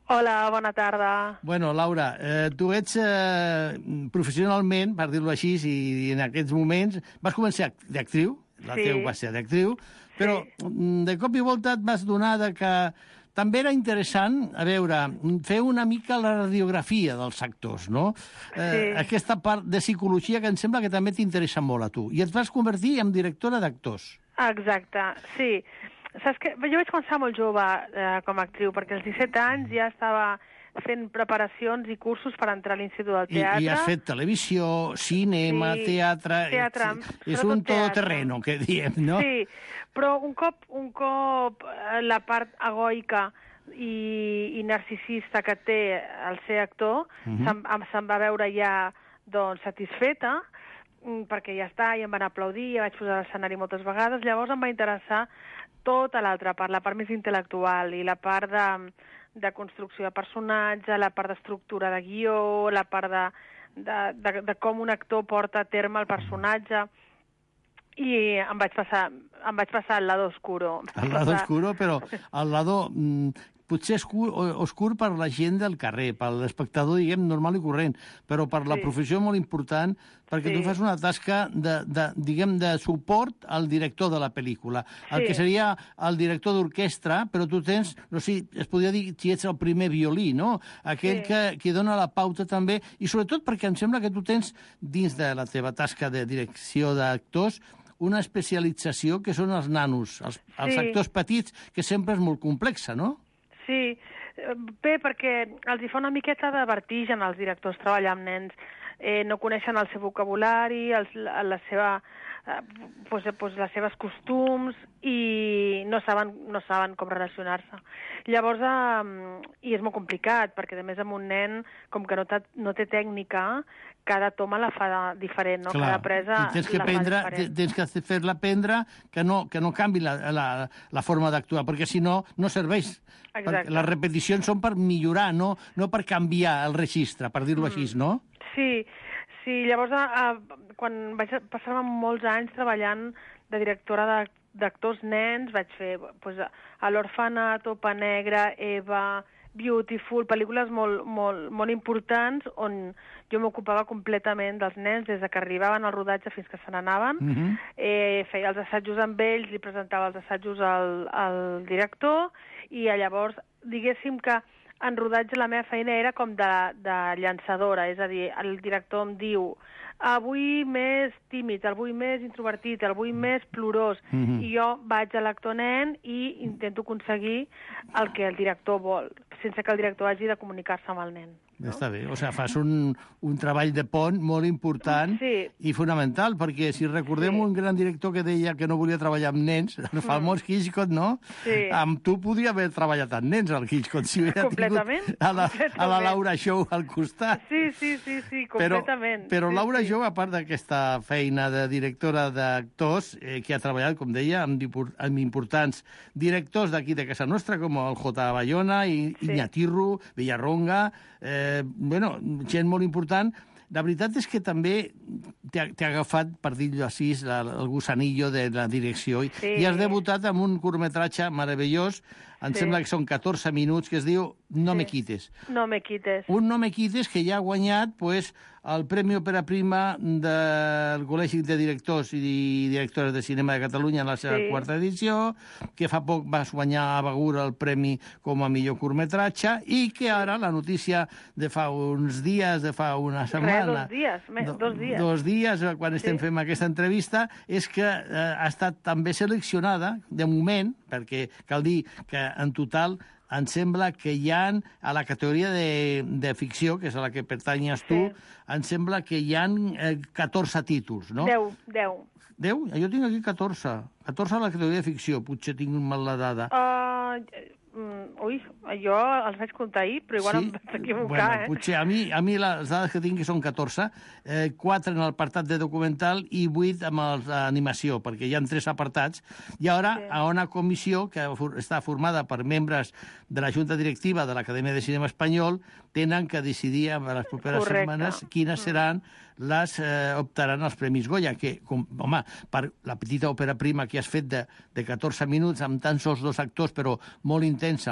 Hola, bona tarda. Bueno, Laura, eh, tu ets eh, professionalment, per dir-ho així, i en aquests moments vas començar d'actriu, la Sí. teu va ser d'actriu, però mm, de cop i volta et vas donar de que també era interessant, a veure, fer una mica la radiografia dels actors, no? Eh, Sí. Aquesta part de psicologia que em sembla que també t'interessa molt a tu. I et vas convertir en directora d'actors. Exacte, sí. Saps què? Jo vaig començar molt jove eh, com a actriu, perquè als disset anys ja estava fent preparacions i cursos per entrar a l'Institut del I, Teatre. I has fet televisió, cinema, Sí, teatre... teatre, És sobretot un teatre. todoterreno, que diem, no? Sí, però un cop, un cop eh, la part egoica i, i narcisista que té el ser actor Mhm. se'm, em- se'm va veure ja doncs, satisfeta, mm, perquè ja està, i em van aplaudir, ja vaig posar a l'escenari moltes vegades, llavors em va interessar tota l'altra part, la part més intel·lectual i la part de, de construcció de personatge, la part d'estructura de guió, la part de, de, de, de com un actor porta a terme el personatge, i em vaig passar, em vaig passar al lado oscuro. Al lado oscuro, però al lado mm, potser oscur, oscur per la gent del carrer, per l'espectador, diguem, normal i corrent, però per la Sí. professió molt important, perquè Sí. tu fas una tasca de, de, diguem, de suport al director de la pel·lícula, el Sí. que seria el director d'orquestra, però tu tens, no sé, es podria dir si ets el primer violí, no? Aquell Sí. que, que dona la pauta també, i sobretot perquè em sembla que tu tens, dins de la teva tasca de direcció d'actors, una especialització que són els nanos, els, els Sí. actors petits, que sempre és molt complexa, no? Sí, eh, bé, perquè els hi fa una miqueta de vertigen als directors treballar amb nens. Eh, no coneixen el seu vocabulari, els, la, la seva, eh, pues, pues, les seves costums, i no saben, no saben com relacionar-se. Llavors, eh, i és molt complicat, perquè a més amb un nen, com que no, té, no té tècnica, cada toma la fa diferent, no? Cada presa i tens que la fa prendre, diferent. tens que fer-la prendre que no, que no canvi la, la, la forma d'actuar, perquè si no, no serveix. Exacte. Perquè les repeticions són per millorar, no, no per canviar el registre, per dir-ho Mm. així, no? Sí, sí, llavors, a, a, quan vaig passar molts anys treballant de directora de- d'actors nens, vaig fer pues, a l'Orfenat, Opa Negra, Eva, Beautiful, pel·lícules molt, molt, molt importants on jo m'ocupava completament dels nens des de que arribaven al rodatge fins que se n'anaven. Mhm. eh, feia els assajos amb ells, li presentava els assajos al, al director, i llavors, diguéssim que en rodatge la meva feina era com de, de llançadora, és a dir, el director em diu avui més tímid, avui més introvertit, avui més plorós, Mhm. i jo vaig a l'actor nen i intento aconseguir el que el director vol, sense que el director hagi de comunicar-se amb el nen. No? Està bé, o sigui, fas un, un treball de pont molt important Sí. i fonamental, perquè si recordem sí. un gran director que deia que no volia treballar amb nens, el famós Hitchcock, no? Sí. Amb tu podria haver treballat amb nens, el Hitchcock, si hubiera Completament, tingut a la, a la completament. Laura Show al costat. Sí, sí, sí, sí, Però, completament. però sí, Laura sí. Jou, a part d'aquesta feina de directora d'actors, eh, que ha treballat, com deia, amb, dipor- amb importants directors d'aquí de casa nostra, com el J. Bayona, i Sí. Iñatirru, Villarronga, eh, bueno, gent molt important. La veritat és que també t'ha t'ha agafat, per dir-ho així, la- el gusanillo de la direcció. I, Sí. i has debutat amb un curtmetratge meravellós, em Sí. sembla que són catorze minuts, que es diu No Sí. me quites. No me quites. Un No me quites que ja ha guanyat pues, el Premi Òpera Prima del Col·legi de Directors i Directores de Cinema de Catalunya en la seva Sí. quarta edició, que fa poc vas guanyar a Begur el Premi com a millor curtmetratge, i que ara la notícia de fa uns dies, de fa una setmana... dos dies, me- dos dies. Dos dies, eh, quan estem Sí. fent aquesta entrevista, és que eh, ha estat també seleccionada, de moment, perquè cal dir que en total em sembla que hi ha, a la categoria de, de ficció, que és a la que pertanyes tu, Sí. em sembla que hi ha eh, catorze títols, no? Deu, deu. Deu? Jo tinc aquí catorze. catorze a la categoria de ficció, potser tinc mal la dada. Uh, mm, ui, jo els vaig comptar ahir, però igual em vaig equivocar, bueno, eh? potser a mi, a mi les dades que tinc són catorze, eh, quatre en l'apartat de documental i vuit amb l'animació, perquè hi ha tres apartats. I ara, sí. a una comissió que està formada per membres de la Junta Directiva de l'Acadèmia de Cinema Espanyol, tenen que decidir en les properes Correcte. setmanes quines seran les eh, optaran als Premis Goya, que, com, home, per la petita òpera prima que has fet de, de catorze minuts amb tan sols dos actors, però molt intensa,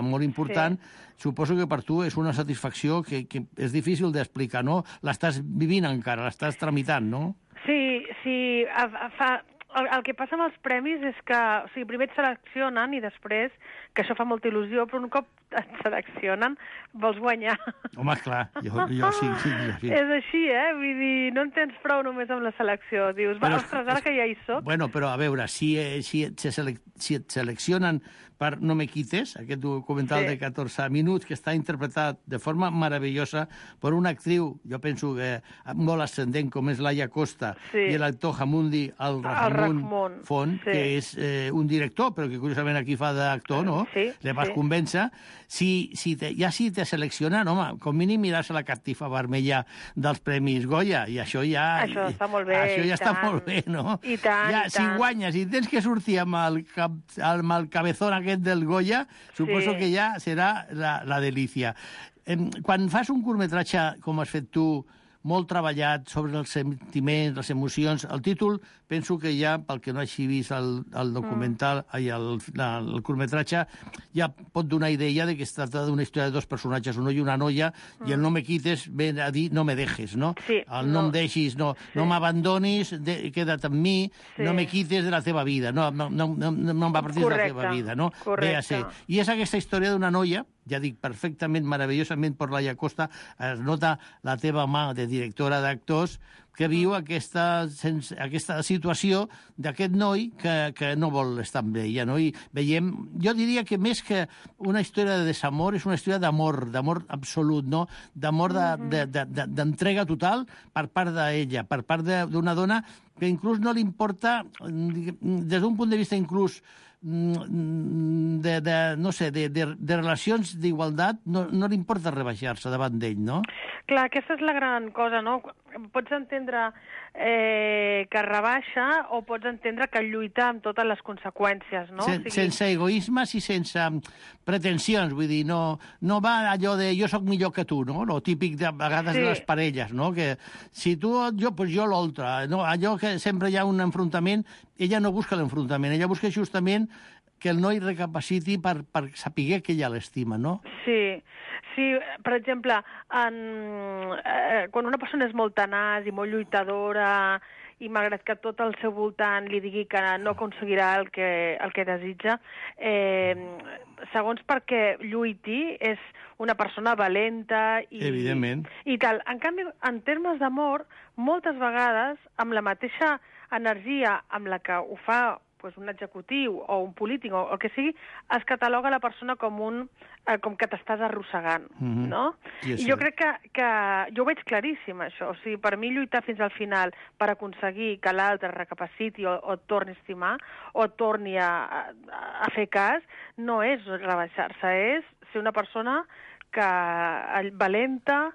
molt important. Sí. Suposo que per tu és una satisfacció que, que és difícil d'explicar, no? L'estàs vivint encara, l'estàs tramitant, no? Sí, sí. Fa... El, el que passa amb els premis és que, o sigui, primer et seleccionen i després, que això fa molta il·lusió, però un cop et seleccionen, vols guanyar. Home, clar, jo, jo sí, sí, sí. És així, eh? Vull dir, no en tens prou només amb la selecció. Dius, va, ostres, ara que ja hi soc... Bueno, però a veure, si, si, et, selec si et seleccionen per No me quites, aquest documental sí. de catorze minuts, que està interpretat de forma meravellosa per una actriu, jo penso que molt ascendent, com és Laia Costa, sí. i l'actor Hamundi al Rahmon Font, sí. que és eh, un director, però que curiosament aquí fa d'actor, no? Sí, Le vas sí. convèncer. Si, si te, ja si te seleccionen, home, com mínim mirar-se la catifa vermella dels Premis Goya, i això ja... Això està molt bé, Això ja i està tant. molt bé, no? I tant, ja, i si tant. guanyes i tens que sortir amb el, cap, amb el cabezón aquest del Goya, suposo Sí. que ja serà la, la delícia. Eh, quan fas un curtmetratge, com has fet tu, molt treballat sobre els sentiments, les emocions, el títol, penso que ja, pel que no hagi vist el, el documental, mm. ai, el, la, el curtmetratge, ja pot donar idea de que es tracta d'una història de dos personatges, un noi i una noia, mm. i el no me quites ve a dir no me dejes, no? Sí, el no, no em deixis, no, sí. no m'abandonis, queda't amb mi, sí. no me quites de la teva vida, no, no, no, no, no em va partir de la teva vida, no? Correcte. Ve a ser. I és aquesta història d'una noia, ja dic, perfectament, meravellosament per Laia Costa, es nota la teva mà de directora d'actors, que viu aquesta, sense, aquesta situació d'aquest noi que, que no vol estar amb ella, no? I veiem, jo diria que més que una història de desamor, és una història d'amor, d'amor absolut, no? D'amor d'entrega de, de, de, total per part d'ella, per part d'una dona que inclús no li importa, des d'un punt de vista inclús de, de no sé, de, de, de relacions d'igualtat, no, no li importa rebaixar-se davant d'ell, no? Clar, aquesta és la gran cosa, no? Pots entendre eh, que rebaixa o pots entendre que lluita amb totes les conseqüències, no? Sen, o sigui... Sense egoismes i sense pretensions, vull dir, no, no va allò de jo sóc millor que tu, no? Lo típic de a vegades sí. de les parelles, no? Que si tu, jo, pues jo l'altre, no? Allò que sempre hi ha un enfrontament, ella no busca l'enfrontament, ella busca justament que el noi recapaciti per, per saber que ella l'estima, no? Sí, sí, per exemple, en, eh, quan una persona és molt tenaç i molt lluitadora i malgrat que tot al seu voltant li digui que no aconseguirà el que, el que desitja, eh, segons perquè lluiti és una persona valenta i, evidentment. I tal. En canvi, en termes d'amor, moltes vegades, amb la mateixa energia amb la que ho fa pues, un executiu o un polític o el que sigui, es cataloga la persona com un eh, com que t'estàs arrossegant, mm-hmm. no? I jo crec que, que jo ho veig claríssim, això. O sigui, per mi lluitar fins al final per aconseguir que l'altre recapaciti o, o et torni a estimar o et torni a, a, a fer cas, no és rebaixar-se, és ser una persona que valenta,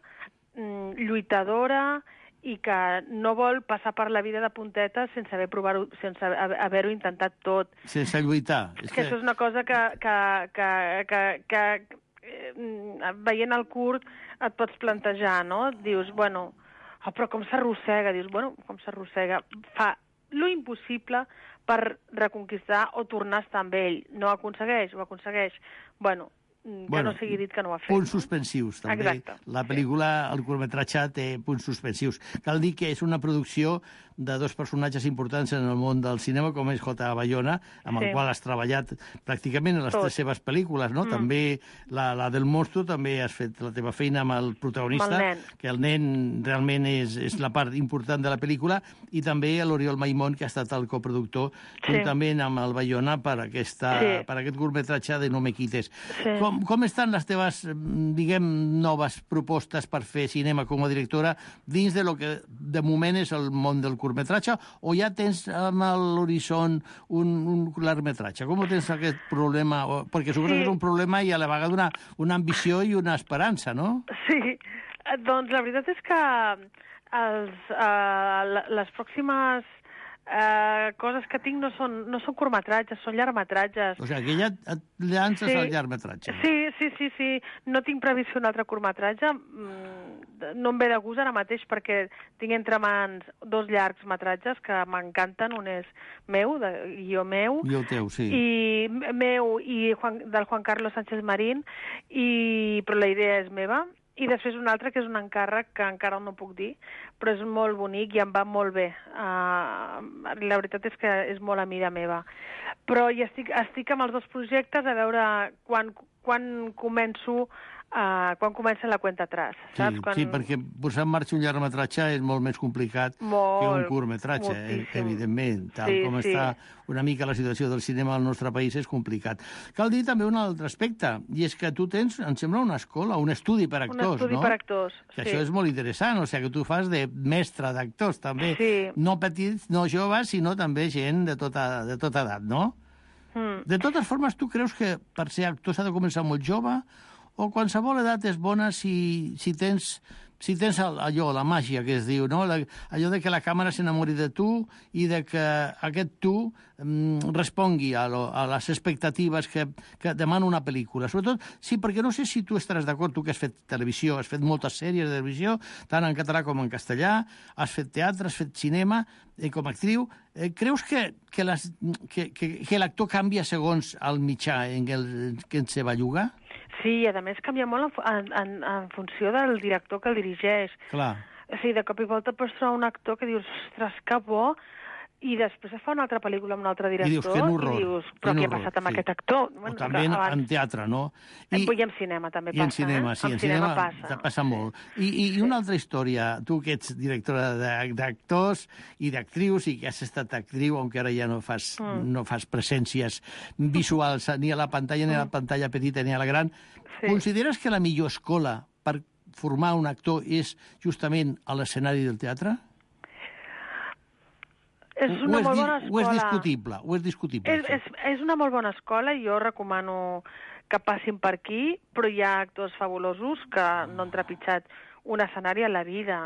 lluitadora i que no vol passar per la vida de puntetes sense haver provar-ho, sense haver-ho intentat tot. Sense lluitar. És que, que això és una cosa que, que, que, que, que eh, veient el curt et pots plantejar, no? Dius, bueno, oh, però com s'arrossega? Dius, bueno, com s'arrossega? Fa lo impossible per reconquistar o tornar a estar amb ell. No ho aconsegueix, ho aconsegueix. Bueno, que bueno, no sigui dit que no ho ha fet. Punts suspensius, també. Exacte. La pel·lícula, sí. El curtmetratge, té punts suspensius. Cal dir que és una producció de dos personatges importants en el món del cinema, com és J. Bayona, amb sí. el qual has treballat pràcticament en les Tot. tres seves pel·lícules, no? Mm. També la, la del Monstro, també has fet la teva feina amb el protagonista, amb el nen. que el nen realment és, és la part important de la pel·lícula, i també l'Oriol Maimón, que ha estat el coproductor, sí. juntament amb el Bayona, per, aquesta, sí. per aquest curtmetratge de No me quites. Sí. Com, com estan les teves, diguem, noves propostes per fer cinema com a directora dins de lo que de moment és el món del curtmetratge, o ja tens amb l'horitzó un, un llargmetratge? Com tens aquest problema? Perquè suposo sí. que és un problema i a la vegada una, una ambició i una esperança, no? Sí, doncs la veritat és que els, uh, les pròximes Uh, coses que tinc no són, no són curtmetratges, són llargmetratges. O sigui, que ja et llances sí. al llargmetratge. Sí, sí, sí, sí. No tinc previsió un altre curtmetratge. Mm, no em ve de gust ara mateix perquè tinc entre mans dos llargs metratges que m'encanten, un és meu, de guió meu, I el teu, sí. i meu i Juan, del Juan Carlos Sánchez Marín, i, però la idea és meva, i després un altre que és un encàrrec que encara no puc dir, però és molt bonic i em va molt bé. Uh, la veritat és que és molt amiga meva. Però ja estic, estic amb els dos projectes a veure quan, quan començo Uh, quan comença la cuenta atrás, saps? Sí, quan... sí, perquè posar en marxa un llargmetratge és molt més complicat molt, que un curtmetratge, eh, evidentment. Tal sí, com sí. està una mica la situació del cinema al nostre país és complicat. Cal dir també un altre aspecte, i és que tu tens, em sembla, una escola, un estudi per actors, no? Un estudi no? per actors, que sí. Això és molt interessant, o sigui que tu fas de mestre d'actors, també. Sí. No petits, no joves, sinó també gent de tota, de tota edat, no? Mm. De totes formes, tu creus que per ser actor s'ha de començar molt jove o qualsevol edat és bona si, si tens, si tens allò, la màgia que es diu, no? La, allò de que la càmera s'enamori de tu i de que aquest tu mm, respongui a, lo, a les expectatives que, que demana una pel·lícula. Sobretot, sí, perquè no sé si tu estaràs d'acord, tu que has fet televisió, has fet moltes sèries de televisió, tant en català com en castellà, has fet teatre, has fet cinema, eh, com a actriu. Eh, creus que, que, les, que, que, que l'actor canvia segons el mitjà en el que se va jugar? Sí, a més canvia molt en, en, en funció del director que el dirigeix. Clar. O sigui, de cop i volta pots trobar un actor que dius, ostres, que bo, i després es fa una altra pel·lícula amb un altre director, i dius, quin horror, i dius, però què ha passat amb sí. aquest actor? O Bueno, també en, abans... en teatre, no? I, I en cinema també i passa, en cinema, eh? sí, en, en cinema, cinema passa. passa molt. I, i, I una altra història, tu que ets directora d'actors i d'actrius i que has estat actriu, aunque ara ja no fas, mm. no fas presències visuals ni a la pantalla, ni a la pantalla petita, ni a la gran, sí. Consideres que la millor escola per formar un actor és justament a l'escenari del teatre? És una molt bona escola. O és discutible? O és discutible és, és, és una molt bona escola i jo recomano que passin per aquí, però hi ha actors fabulosos que no han trepitjat un escenari a la vida.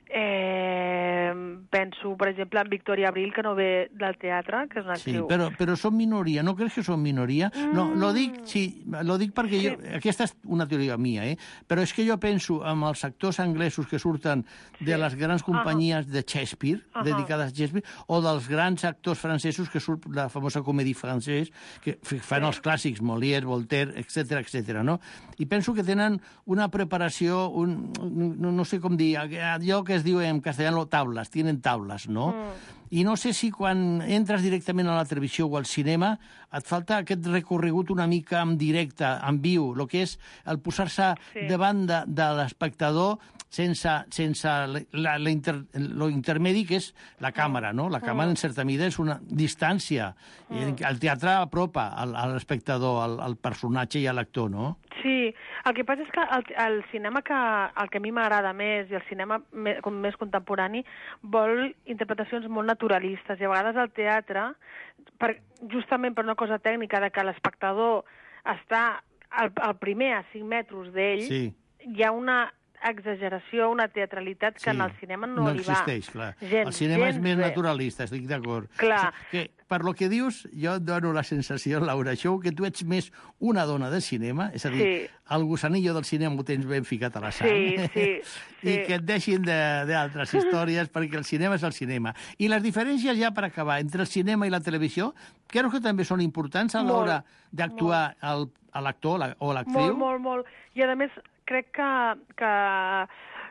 Eh, penso, per exemple, en Victoria Abril, que no ve del teatre, que és una actriu. Sí, però, però són minoria. No creus que són minoria? Mm. No, lo dic, sí, lo dic perquè sí. jo, aquesta és una teoria mia, eh? Però és que jo penso en els actors anglesos que surten sí. de les grans companyies uh -huh. de Shakespeare, uh -huh. dedicades a Shakespeare, o dels grans actors francesos que surt la famosa comèdia francès, que fan sí. els clàssics, Molière, Voltaire, etcètera, etcètera, no? I penso que tenen una preparació, un, no, no sé com dir, allò que es diu en castellà taules, tienen taules, no? Mm. I no sé si quan entres directament a la televisió o al cinema et falta aquest recorregut una mica en directe, en viu, el que és el posar-se sí. davant de, de l'espectador sense, sense la, la inter, lo intermedi que és la càmera, no? La càmera, mm. en certa mida, és una distància. Mm. El teatre apropa al, a l'espectador, al, al personatge i a l'actor, no? Sí, el que passa és que el, el cinema que, el que a mi m'agrada més i el cinema més, com més contemporani vol interpretacions molt naturalistes i a vegades el teatre, per, justament per una cosa tècnica de que l'espectador està al, al primer a cinc metres d'ell, sí. hi ha una exageració, una teatralitat que sí, en el cinema no, no li va. No existeix, clar. Gens, el cinema és més bé. naturalista, estic d'acord. Clar. Que, per lo que dius, jo et dono la sensació, Laura Xou, que tu ets més una dona de cinema, és a dir, sí. el gusanillo del cinema ho tens ben ficat a la sang, sí, sí, sí. i que et deixin d'altres històries, perquè el cinema és el cinema. I les diferències, ja per acabar, entre el cinema i la televisió, creu que també són importants a l'hora d'actuar l'actor o l'actriu? Molt, molt, molt. I a més, crec que, que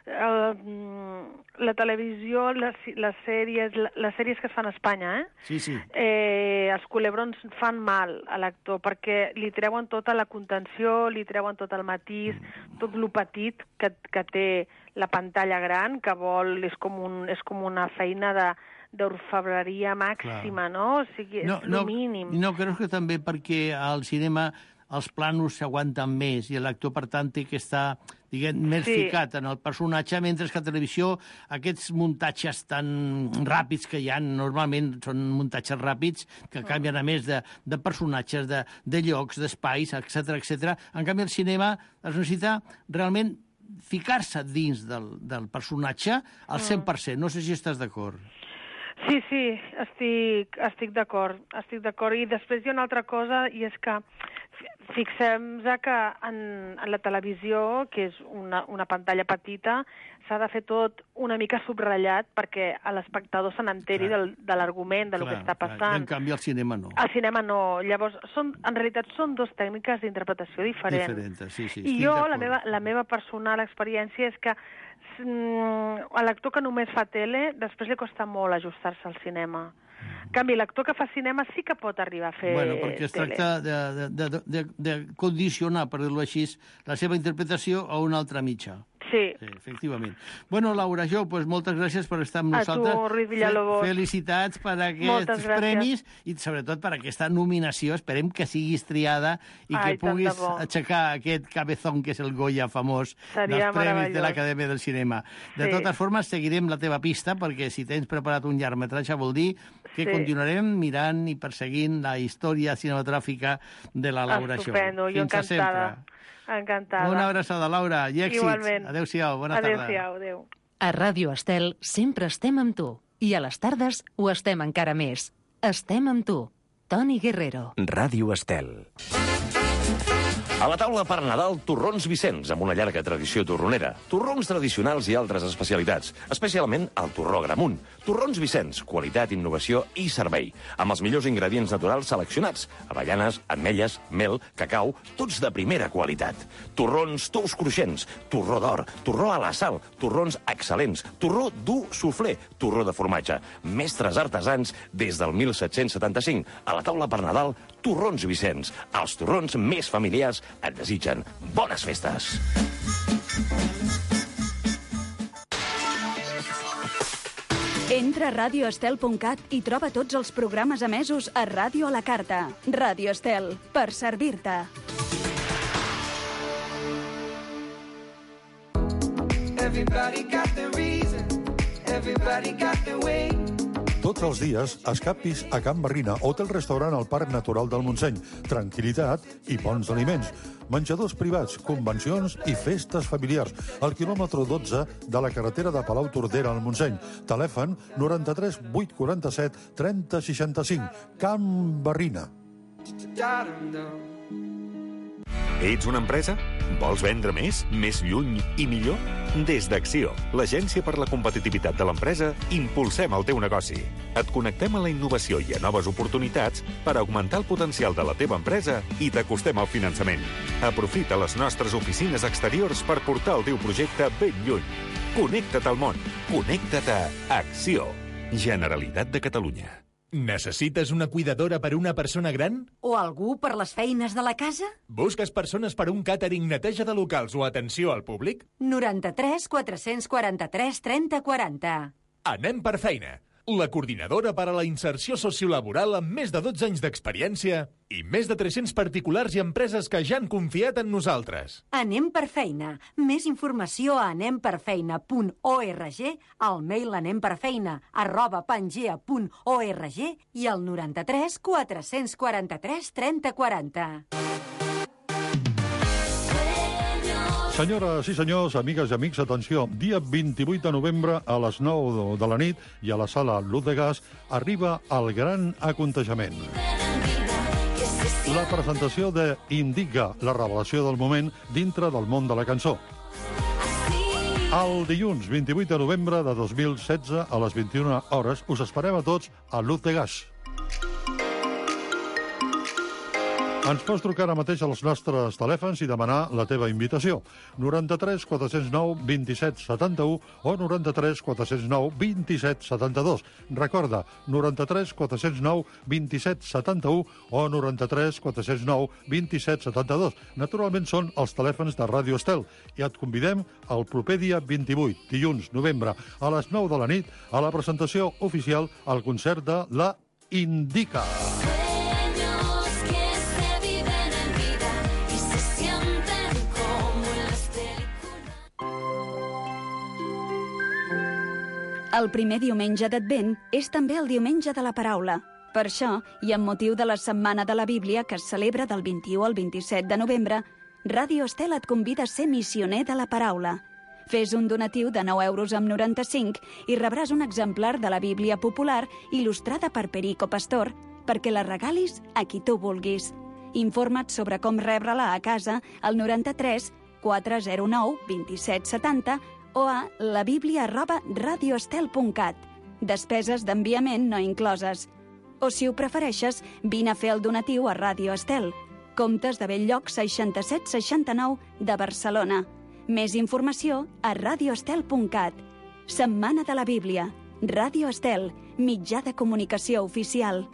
el, la televisió, les, les, sèries, les sèries que es fan a Espanya, eh? Sí, sí. Eh, els culebrons fan mal a l'actor perquè li treuen tota la contenció, li treuen tot el matís, tot lo petit que, que té la pantalla gran, que vol, és com, un, és com una feina de d'orfebreria màxima, Clar. no? O sigui, és no, el no, mínim. No, crec que també perquè al cinema els plànols s'aguanten més i l'actor, per tant, té que estar, diguem, més sí. ficat en el personatge, mentre que a televisió aquests muntatges tan ràpids que hi ha, normalment són muntatges ràpids, que canvien a més de, de personatges, de, de llocs, d'espais, etcètera, etcètera. En canvi, el cinema es necessita realment ficar-se dins del, del personatge al cent per cent. No sé si estàs d'acord. Sí, sí, estic, estic d'acord, estic d'acord. I després hi ha una altra cosa, i és que fixem-nos que en, en la televisió, que és una, una pantalla petita, s'ha de fer tot una mica subratllat perquè l'espectador se n'enteri del, de l'argument, de lo que està passant. Clar. I en canvi al cinema no. Al cinema no. Llavors, són, en realitat són dos tècniques d'interpretació diferents. Diferents, sí, sí. I jo, la meva, la meva personal experiència és que mm, a l'actor que només fa tele, després li costa molt ajustar-se al cinema. En canvi, l'actor que fa cinema sí que pot arribar a fer bueno, perquè es tele. tracta de, de, de, de, de condicionar, per dir-ho així, la seva interpretació a una altra mitja. Sí. Sí, efectivament. Bueno, Laura, jo, pues, moltes gràcies per estar amb nosaltres. A tu, Ruiz Villalobos. Fe felicitats per aquests premis i sobretot per aquesta nominació. Esperem que siguis triada i Ai, que puguis aixecar aquest cabezón que és el Goya famós Seria dels Premis de l'Acadèmia del Cinema. De sí. totes formes, seguirem la teva pista perquè si tens preparat un llargmetratge vol dir que sí. continuarem mirant i perseguint la història cinematogràfica de la Laura Show. Estupendo, jo Fins encantada. sempre. Encantada. Una abraçada, Laura, i èxits. Igualment. Adéu-siau, bona tarda. Adéu-siau, adéu. A Ràdio Estel sempre estem amb tu. I a les tardes ho estem encara més. Estem amb tu. Toni Guerrero. Ràdio Estel. A la taula per Nadal, torrons Vicenç, amb una llarga tradició torronera. Torrons tradicionals i altres especialitats, especialment el torró Gramunt. Torrons Vicenç, qualitat, innovació i servei. Amb els millors ingredients naturals seleccionats. Avellanes, ametlles, mel, cacau, tots de primera qualitat. Torrons tous cruixents, torró d'or, torró a la sal, torrons excel·lents, torró dur soufflé, torró de formatge. Mestres artesans des del mil set-cents setanta-cinc. A la taula per Nadal, torrons Vicenç. Els torrons més familiars et desitgen bones festes. Entra a radio estel punt cat i troba tots els programes emesos a Ràdio a la Carta. Ràdio Estel, per servir-te. Everybody got the reason, everybody got the way. Tots els dies, escapis a Can Barrina, hotel-restaurant al Parc Natural del Montseny. Tranquil·litat i bons aliments. Menjadors privats, convencions i festes familiars. Al quilòmetre dotze de la carretera de Palau Tordera al Montseny. Telèfon noranta-tres vuit quaranta-set trenta seixanta-cinc. Can Barrina. Ets una empresa? Vols vendre més, més lluny i millor? Des d'Acció, l'agència per la competitivitat de l'empresa, impulsem el teu negoci. Et connectem a la innovació i a noves oportunitats per augmentar el potencial de la teva empresa i t'acostem al finançament. Aprofita les nostres oficines exteriors per portar el teu projecte ben lluny. Connecta't al món. Connecta't a Acció. Generalitat de Catalunya. Necessites una cuidadora per una persona gran? O algú per les feines de la casa? Busques persones per un càtering, neteja de locals o atenció al públic? noranta-tres quatre-cents quaranta-tres trenta quaranta. Anem per feina. La coordinadora per a la inserció sociolaboral amb més de dotze anys d'experiència i més de tres-cents particulars i empreses que ja han confiat en nosaltres. Anem per feina. Més informació a anem per feina punt org, al mail anemperfeina arroba pangea punt org i al noranta-tres quatre-cents quaranta-tres trenta quaranta. Senyores i senyors, amigues i amics, atenció. Dia vint-i-vuit de novembre a les nou de la nit i a la sala Luz de Gas arriba el gran aconteixement. La presentació de Indica, la revelació del moment dintre del món de la cançó. El dilluns vint-i-vuit de novembre de dos mil setze a les vint-i-una hores us esperem a tots a Luz de Gas. Ens pots trucar ara mateix als nostres telèfons i demanar la teva invitació. noranta-tres quatre-cents nou vint-i-set setanta-u o noranta-tres quatre-cents nou vint-i-set setanta-dos. Recorda, noranta-tres quatre-cents nou vint-i-set setanta-u o noranta-tres quatre-cents nou vint-i-set setanta-dos. Naturalment són els telèfons de Ràdio Estel i et convidem el proper dia vint-i-vuit, dilluns, novembre, a les nou de la nit, a la presentació oficial al concert de la Indica. El primer diumenge d'Advent és també el diumenge de la paraula. Per això, i amb motiu de la Setmana de la Bíblia, que es celebra del vint-i-u al vint-i-set de novembre, Ràdio Estel et convida a ser missioner de la paraula. Fes un donatiu de nou euros amb noranta-cinc i rebràs un exemplar de la Bíblia popular il·lustrada per Perico Pastor perquè la regalis a qui tu vulguis. Informa't sobre com rebre-la a casa al noranta-tres quatre zero nou dos set setanta o a labiblia arroba radioestel punt cat. Despeses d'enviament no incloses. O, si ho prefereixes, vine a fer el donatiu a Ràdio Estel. Comtes de Belllloc seixanta-set seixanta-nou de Barcelona. Més informació a radioestel punt cat. Setmana de la Bíblia. Ràdio Estel, mitjà de comunicació oficial.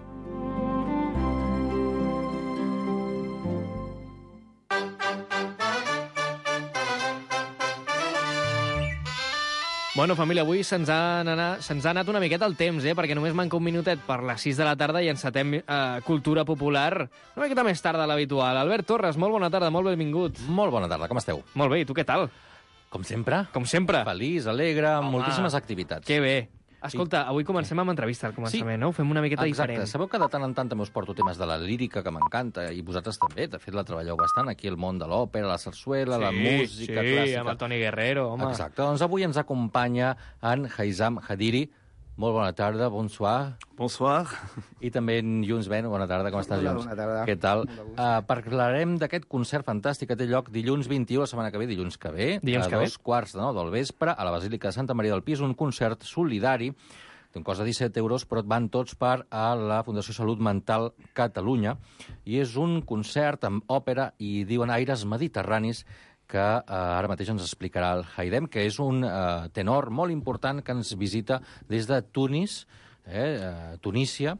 Bueno, família, avui se'ns ha, anat, se'ns ha anat una miqueta el temps, eh? Perquè només manca un minutet per les sis de la tarda i encetem eh, cultura popular una miqueta més tard de l'habitual. Albert Torres, molt bona tarda, molt benvingut. Molt bona tarda, com esteu? Molt bé, i tu què tal? Com sempre. Com sempre. Feliç, alegre, amb moltíssimes activitats. Que bé. Escolta, avui comencem amb entrevista al començament, sí. No? Ho fem una miqueta Exacte. diferent. Sabeu que de tant en tant també us porto temes de la lírica, que m'encanta, i vosaltres també, de fet la treballeu bastant, aquí el món de l'òpera, la sarsuela, sí, la música sí, clàssica. Sí, amb el Toni Guerrero, home. Exacte, doncs avui ens acompanya en Haizam Hadiri. Molt bona tarda, bonsoir. Bonsoir. I també en Junts Ben, bona tarda, com estàs, Hola, Junts? bona tarda. Què tal? Uh, parlarem d'aquest concert fantàstic que té lloc dilluns vint-i-u, la setmana que ve, dilluns que ve, dilluns a que dos ve. quarts de nou del vespre, a la Basílica de Santa Maria del Pi, és un concert solidari d'un cost de disset euros, però van tots per a la Fundació Salut Mental Catalunya, i és un concert amb òpera i diuen aires mediterranis que eh, ara mateix ens explicarà el Haidem, que és un eh, tenor molt important que ens visita des de Tunis, eh, eh, Tunísia.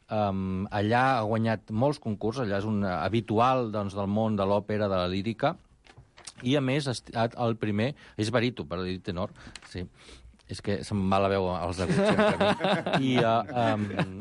Um, allà ha guanyat molts concursos, allà és un uh, habitual doncs, del món de l'òpera, de la lírica, i a més ha estat el primer, és baríton per dir tenor, sí, és que se'm va la veu als deguts sempre. I, uh, um,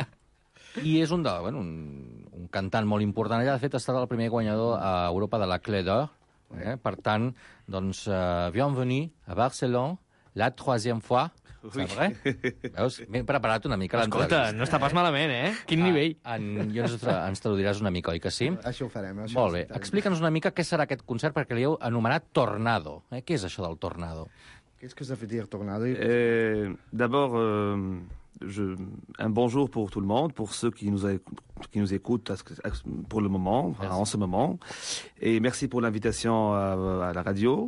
i és un, de, bueno, un, un cantant molt important allà. De fet, ha estat el primer guanyador a Europa de la Clé d'Or. Eh? Per tant, doncs, uh, bienvenue a Barcelona, la troisième fois. Saps res? Veus? M'he preparat una mica l'entrevista. Escolta, no està pas malament, eh? Quin ah, nivell. En, jo ens, ens traduiràs una mica, oi que sí? Això ho farem. Això Molt bé. Explica'ns una mica què serà aquest concert, perquè li heu anomenat Tornado. Eh? Què és això del Tornado? Qu'est-ce que ça veut dire, Tornado? euh, D'abord, euh, je, un bonjour pour tout le monde, pour ceux qui nous, a, qui nous écoutent pour le moment, enfin, en ce moment. Et merci pour l'invitation à, à la radio.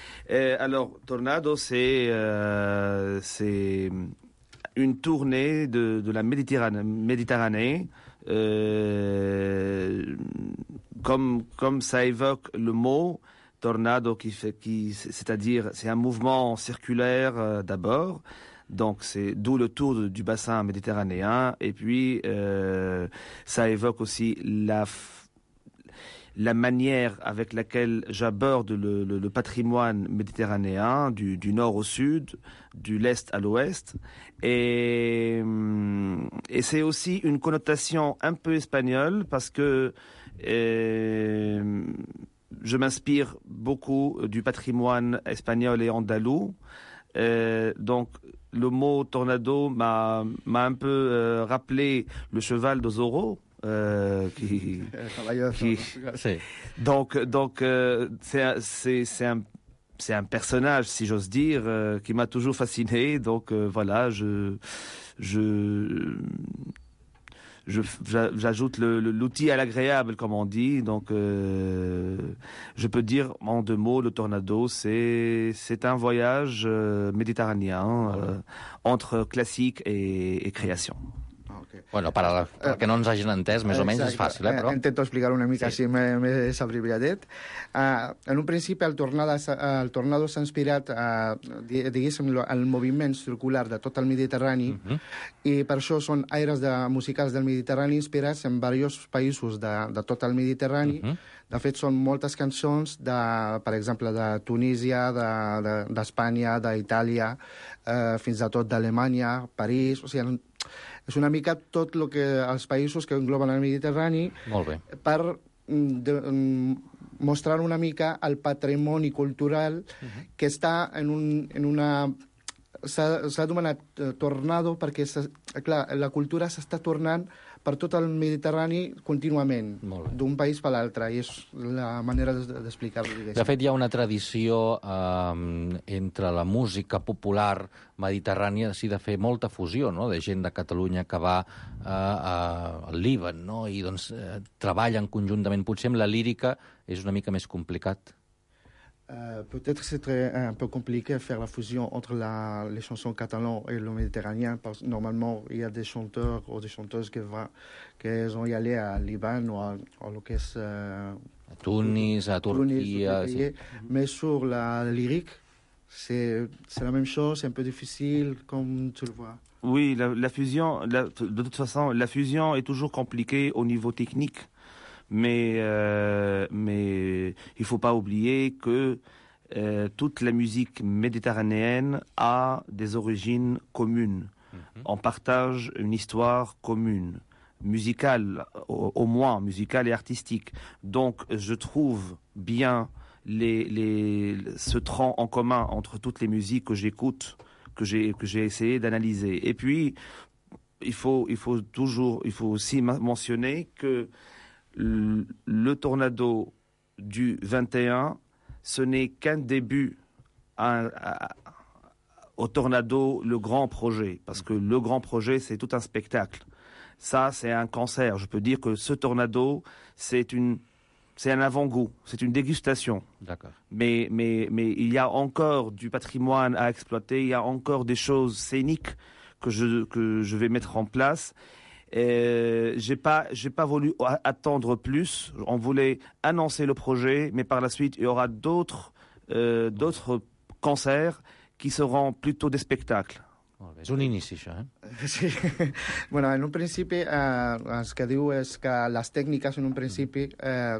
Et alors, Tornado, c'est euh, une tournée de, de la Méditerranée, Méditerranée euh, comme, comme ça évoque le mot tornado, qui fait, qui, c'est-à-dire c'est un mouvement circulaire euh, d'abord, donc c'est d'où le tour de, du bassin méditerranéen, et puis euh, ça évoque aussi la la manière avec laquelle j'aborde le, le, le patrimoine méditerranéen, du, du nord au sud, du l'est à l'ouest. Et, et c'est aussi une connotation un peu espagnole, parce que euh, je m'inspire beaucoup du patrimoine espagnol et andalou. Euh, donc, le mot tornado m'a, m'a un peu euh, rappelé le cheval de Zorro. Euh, qui, qui, sí. Donc, donc euh, c'est, c'est, c'est, un, c'est un personnage, si j'ose dire, euh, qui m'a toujours fasciné. Donc euh, voilà, je, je, je, j'ajoute le, le, l'outil à l'agréable, comme on dit. Donc, euh, je peux dire en deux mots, le tornado, c'est, c'est un voyage euh, méditerranéen euh, entre classique et, et création. Bueno, per a la, que no ens hagin entès, més o menys és fàcil, eh, però... Intento explicar una mica sí. Així més abreviadet. Uh, en un principi, el tornado, el tornado s'ha inspirat, uh, diguéssim, el moviment circular de tot el Mediterrani, uh -huh. i per això són aires de, musicals del Mediterrani inspirats en diversos països de, de tot el Mediterrani. Uh -huh. De fet, són moltes cançons, de, per exemple, de Tunísia, d'Espanya, de, de, d'Itàlia, uh, fins a tot d'Alemanya, París... O sigui, és una mica tot el que els països que engloben el Mediterrani. Molt bé. Per de, mostrar una mica el patrimoni cultural uh-huh. que està en, un, en una... S'ha, s'ha anomenat uh, tornado perquè, clar, la cultura s'està tornant per tot el Mediterrani contínuament, d'un país per l'altre, i és la manera d'explicar-ho. De fet, hi ha una tradició eh, entre la música popular mediterrània sí, de fer molta fusió, no?, de gent de Catalunya que va eh, al Líban, no?, i doncs eh, treballen conjuntament. Potser amb la lírica és una mica més complicat. Euh, peut-être que c'est très, un peu compliqué de faire la fusion entre la, les chansons catalanes et le méditerranéen, parce que normalement, il y a des chanteurs ou des chanteuses qui, va, qui sont allés à Liban ou à, à lo que es... Euh, a Tunis, a Turquia... Sí. Mais sur la lyrique, c'est la même chose, c'est un peu difficile, comme tu le vois. Oui, la, la fusion, la, de toute façon, la fusion est toujours compliquée au niveau technique. Mais, euh, mais il ne faut pas oublier que euh, toute la musique méditerranéenne a des origines communes. Mm-hmm. On partage une histoire commune, musicale, au, au moins musicale et artistique. Donc je trouve bien les, les, ce tronc en commun entre toutes les musiques que j'écoute, que j'ai, que j'ai essayé d'analyser. Et puis, il faut, il faut toujours, il faut aussi mentionner que le Tornado du vingt et un, ce n'est qu'un début à, à, au Tornado, le grand projet. Parce que le grand projet, c'est tout un spectacle. Ça, c'est un concert. Je peux dire que ce Tornado, c'est une, c'est un avant-goût, c'est une dégustation. D'accord. Mais, mais, mais il y a encore du patrimoine à exploiter, il y a encore des choses scéniques que je, que je vais mettre en place. Euh, j'ai pas, j'ai pas voulu attendre plus. On voulait annoncer le projet, mais par la suite, il y aura d'autres, euh, d'autres concerts qui seront plutôt des spectacles. És un inici, això, eh? Sí. Bueno, en un principi, eh, el que diu és que les tècniques, en un principi, eh,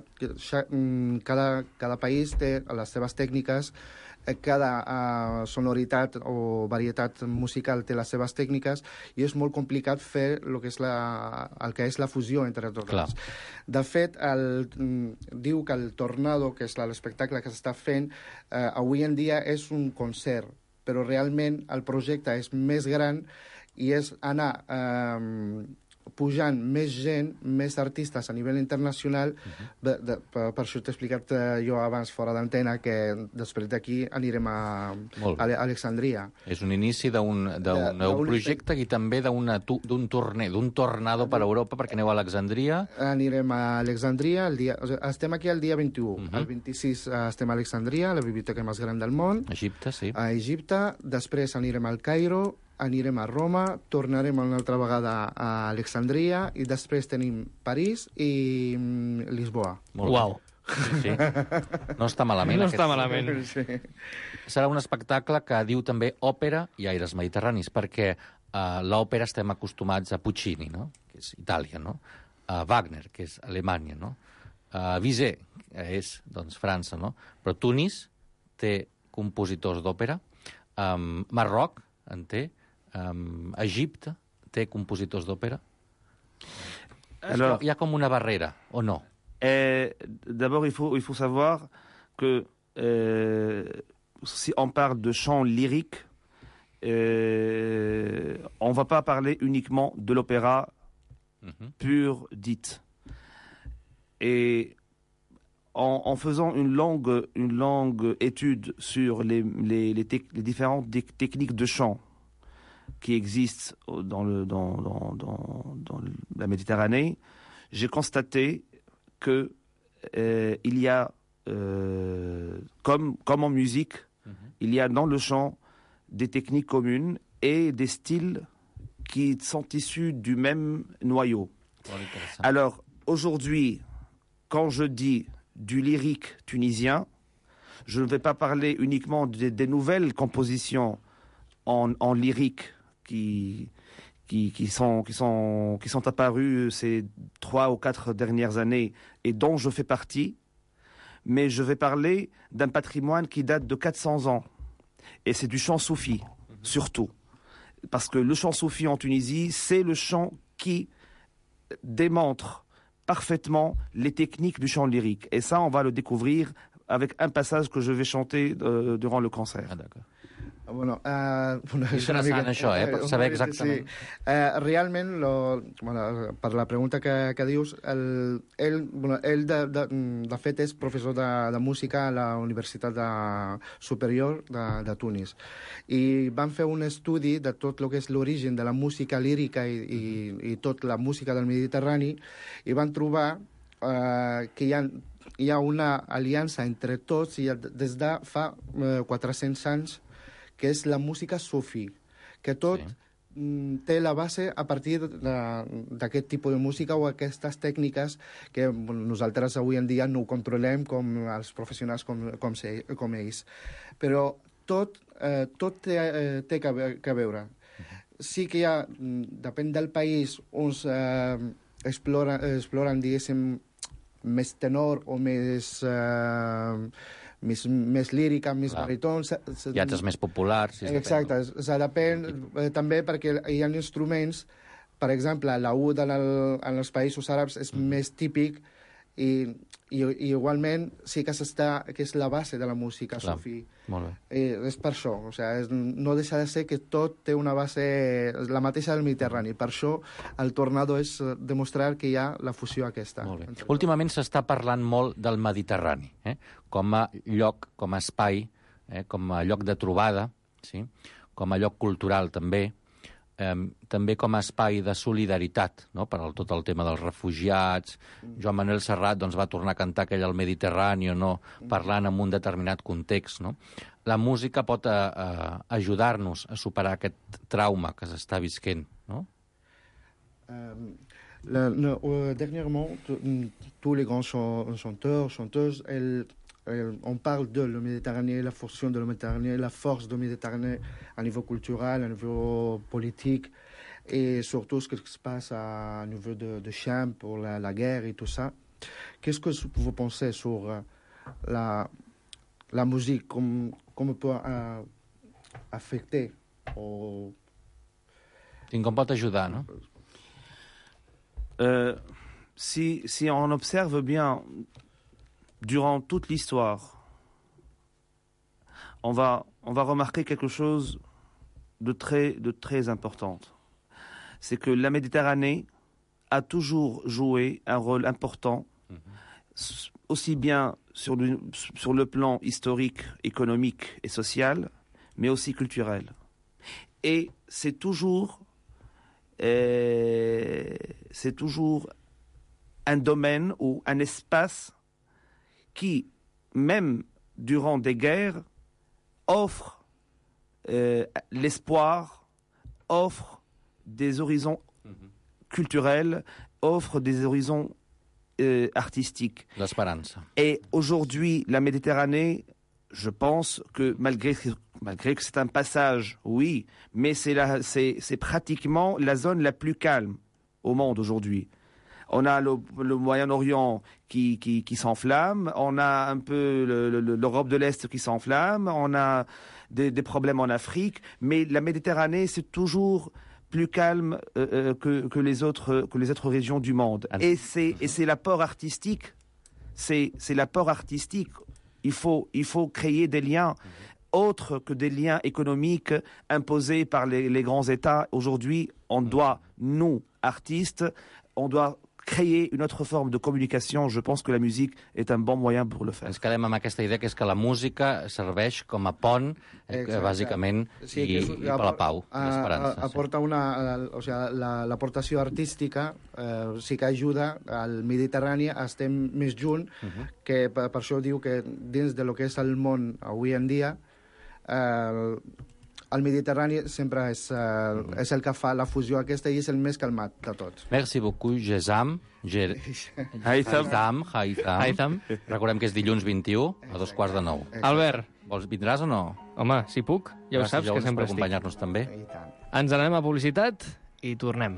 cada, cada país té les seves tècniques, cada uh, sonoritat o varietat musical té les seves tècniques i és molt complicat fer el que és la, el que és la fusió entre totes. De fet, el, diu que el Tornado, que és l'espectacle que s'està fent, uh, avui en dia és un concert, però realment el projecte és més gran i és anar uh, pujant més gent, més artistes a nivell internacional. Uh-huh. de, de, per, per això t'he explicat jo abans fora d'antena que després d'aquí anirem a, a Alexandria. És un inici d'un projecte i també d'un torner, d'un tornado per Europa, perquè aneu a Alexandria. Anirem a Alexandria, el dia, o sigui, estem aquí el dia vint-i-u. Uh-huh. El vint-i-sis estem a Alexandria, la biblioteca més gran del món. Egipte, sí. A Egipte, després anirem al Cairo, anirem a Roma, tornarem una altra vegada a Alexandria i després tenim París i Lisboa. Uau! Sí, sí. No està malament. No està malament. Sí. Serà un espectacle que diu també òpera i aires mediterranis, perquè uh, l'òpera estem acostumats a Puccini, no?, que és Itàlia, no?, a Wagner, que és Alemanya, no?, a Bizet, que és, doncs, França, no?, però Tunis té compositors d'òpera, um, Marroc en té, Um, Egipte té compositors d'òpera? Il y a comme une barrière, ou non? D'abord, il faut, il faut savoir que euh, si on parle de chant lyrique, euh, on ne va pas parler uniquement de l'opéra mm-hmm. pur dite. Et en, en faisant une longue, une longue étude sur les, les, les, tec- les différentes techniques de chant qui existent dans, le, dans, dans, dans, dans la Méditerranée, j'ai constaté que euh, il y a, euh, comme, comme en musique, mm-hmm. il y a dans le chant des techniques communes et des styles qui sont issus du même noyau. Oh, alors, aujourd'hui, quand je dis du lyrique tunisien, je ne vais pas parler uniquement des, des nouvelles compositions en, en lyrique qui, qui, qui, sont, qui, sont, qui sont apparues ces trois ou quatre dernières années et dont je fais partie, mais je vais parler d'un patrimoine qui date de quatre cents ans. Et c'est du chant soufi, mmh. surtout. Parce que le chant soufi en Tunisie, c'est le chant qui démontre parfaitement les techniques du chant lyrique. Et ça, on va le découvrir avec un passage que je vais chanter euh, durant le concert. Ah, d'accord. Bueno, uh, bueno, és interessant mica, això, eh, per saber exactament. Sí. Uh, realment, lo, bueno, per la pregunta que, que dius, el, ell, bueno, ell de, de, de fet és professor de, de música a la Universitat de, Superior de, de Tunis. I van fer un estudi de tot el que és l'origen de la música lírica i, i, i tot la música del Mediterrani, i van trobar uh, que hi ha hi ha una aliança entre tots i des de fa eh, quatre-cents anys, que és la música sufi, que tot sí. té la base a partir d'aquest tipus de música o aquestes tècniques que bueno, nosaltres avui en dia no ho controlem com els professionals com, com, se, com ells. Però tot, eh, tot té, eh, té que, que veure. Sí que hi ha, depèn del país, uns eh, exploren, exploren, diguéssim, més tenor o més, uh, més, més lírica, més baritons. Hi ha altres més populars. Si Exacte, depèn, depèn eh, també perquè hi ha instruments, per exemple, l'oud en, el, en els països àrabs és mm. més típic i, i, i igualment sí que, s'està, que és la base de la música Clar. sufi. Molt bé. I és per això, o sigui, és, no deixa de ser que tot té una base, la mateixa del Mediterrani. Per això el Tornado és demostrar que hi ha la fusió aquesta. Molt bé. Últimament s'està parlant molt del Mediterrani, eh? com a lloc, com a espai, eh? com a lloc de trobada, sí? com a lloc cultural també, eh, també com a espai de solidaritat, no? per al, tot el tema dels refugiats. Joan Manuel Serrat doncs, va tornar a cantar aquell al Mediterrani, no? parlant en un determinat context. No? La música pot a, a, ajudar-nos a superar aquest trauma que s'està visquent, no? Um, la, la, uh, dernièrement, tous les grands chanteurs, chanteuses, elles, elles, on parle de la Méditerranée, la fusion de la Méditerranée, la force de la Méditerranée à niveau culturel, à niveau politique, et surtout ce qui se passe à niveau de, de Cham pour la, la guerre et tout ça. Qu'est-ce que vous pensez sur uh, la, la musique, comme, comme peut uh, affecter au... Com pot ajudar, no? Euh, si, si on observe bien, durant toute l'histoire, on va, on va remarquer quelque chose de très, de très important. C'est que la Méditerranée a toujours joué un rôle important, mm-hmm. aussi bien sur le, sur le plan historique, économique et social, mais aussi culturel. Et c'est toujours... Et c'est toujours un domaine ou un espace qui, même durant des guerres, offre euh, l'espoir, offre des horizons mm-hmm. culturels, offre des horizons euh, artistiques. L'espérance. Et aujourd'hui, la Méditerranée, je pense que malgré, malgré que c'est un passage, oui, mais c'est, la, c'est, c'est pratiquement la zone la plus calme au monde aujourd'hui. On a le, le Moyen-Orient qui, qui, qui s'enflamme, on a un peu le, le, l'Europe de l'Est qui s'enflamme, on a des, des problèmes en Afrique, mais la Méditerranée, c'est toujours plus calme euh, que, que, les autres, que les autres régions du monde. Et c'est, et c'est l'apport artistique, c'est, c'est l'apport artistique. Il faut, il faut créer des liens autres que des liens économiques imposés par les, les grands États. Aujourd'hui, on doit, nous, artistes, on doit créer une autre forme de communication. Je pense que la musique est un bon moyen pour le faire. Ens quedem amb aquesta idea que és que la música serveix com a pont, eh, bàsicament, sí, i, és, i per la pau, a, l'esperança. A, aporta una, o sigui, la, l'aportació artística eh, sí que ajuda al Mediterrani a estar més junt, uh-huh. que per, per això diu que dins de lo que és el món avui en dia, eh, el Mediterrani sempre és, uh, és el que fa la fusió aquesta i és el més calmat de tots. Merci beaucoup, Gesam. Ger... Haitham. Haitham. Haitham. Recordem que és dilluns vint-i-u a dos quarts de nou. Albert. Vols, vindràs o no? Home, si puc, ja ho saps, que sempre estic. Per acompanyar-nos també. Ens anem a publicitat i tornem.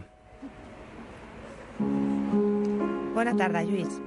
Bona tarda, Lluís.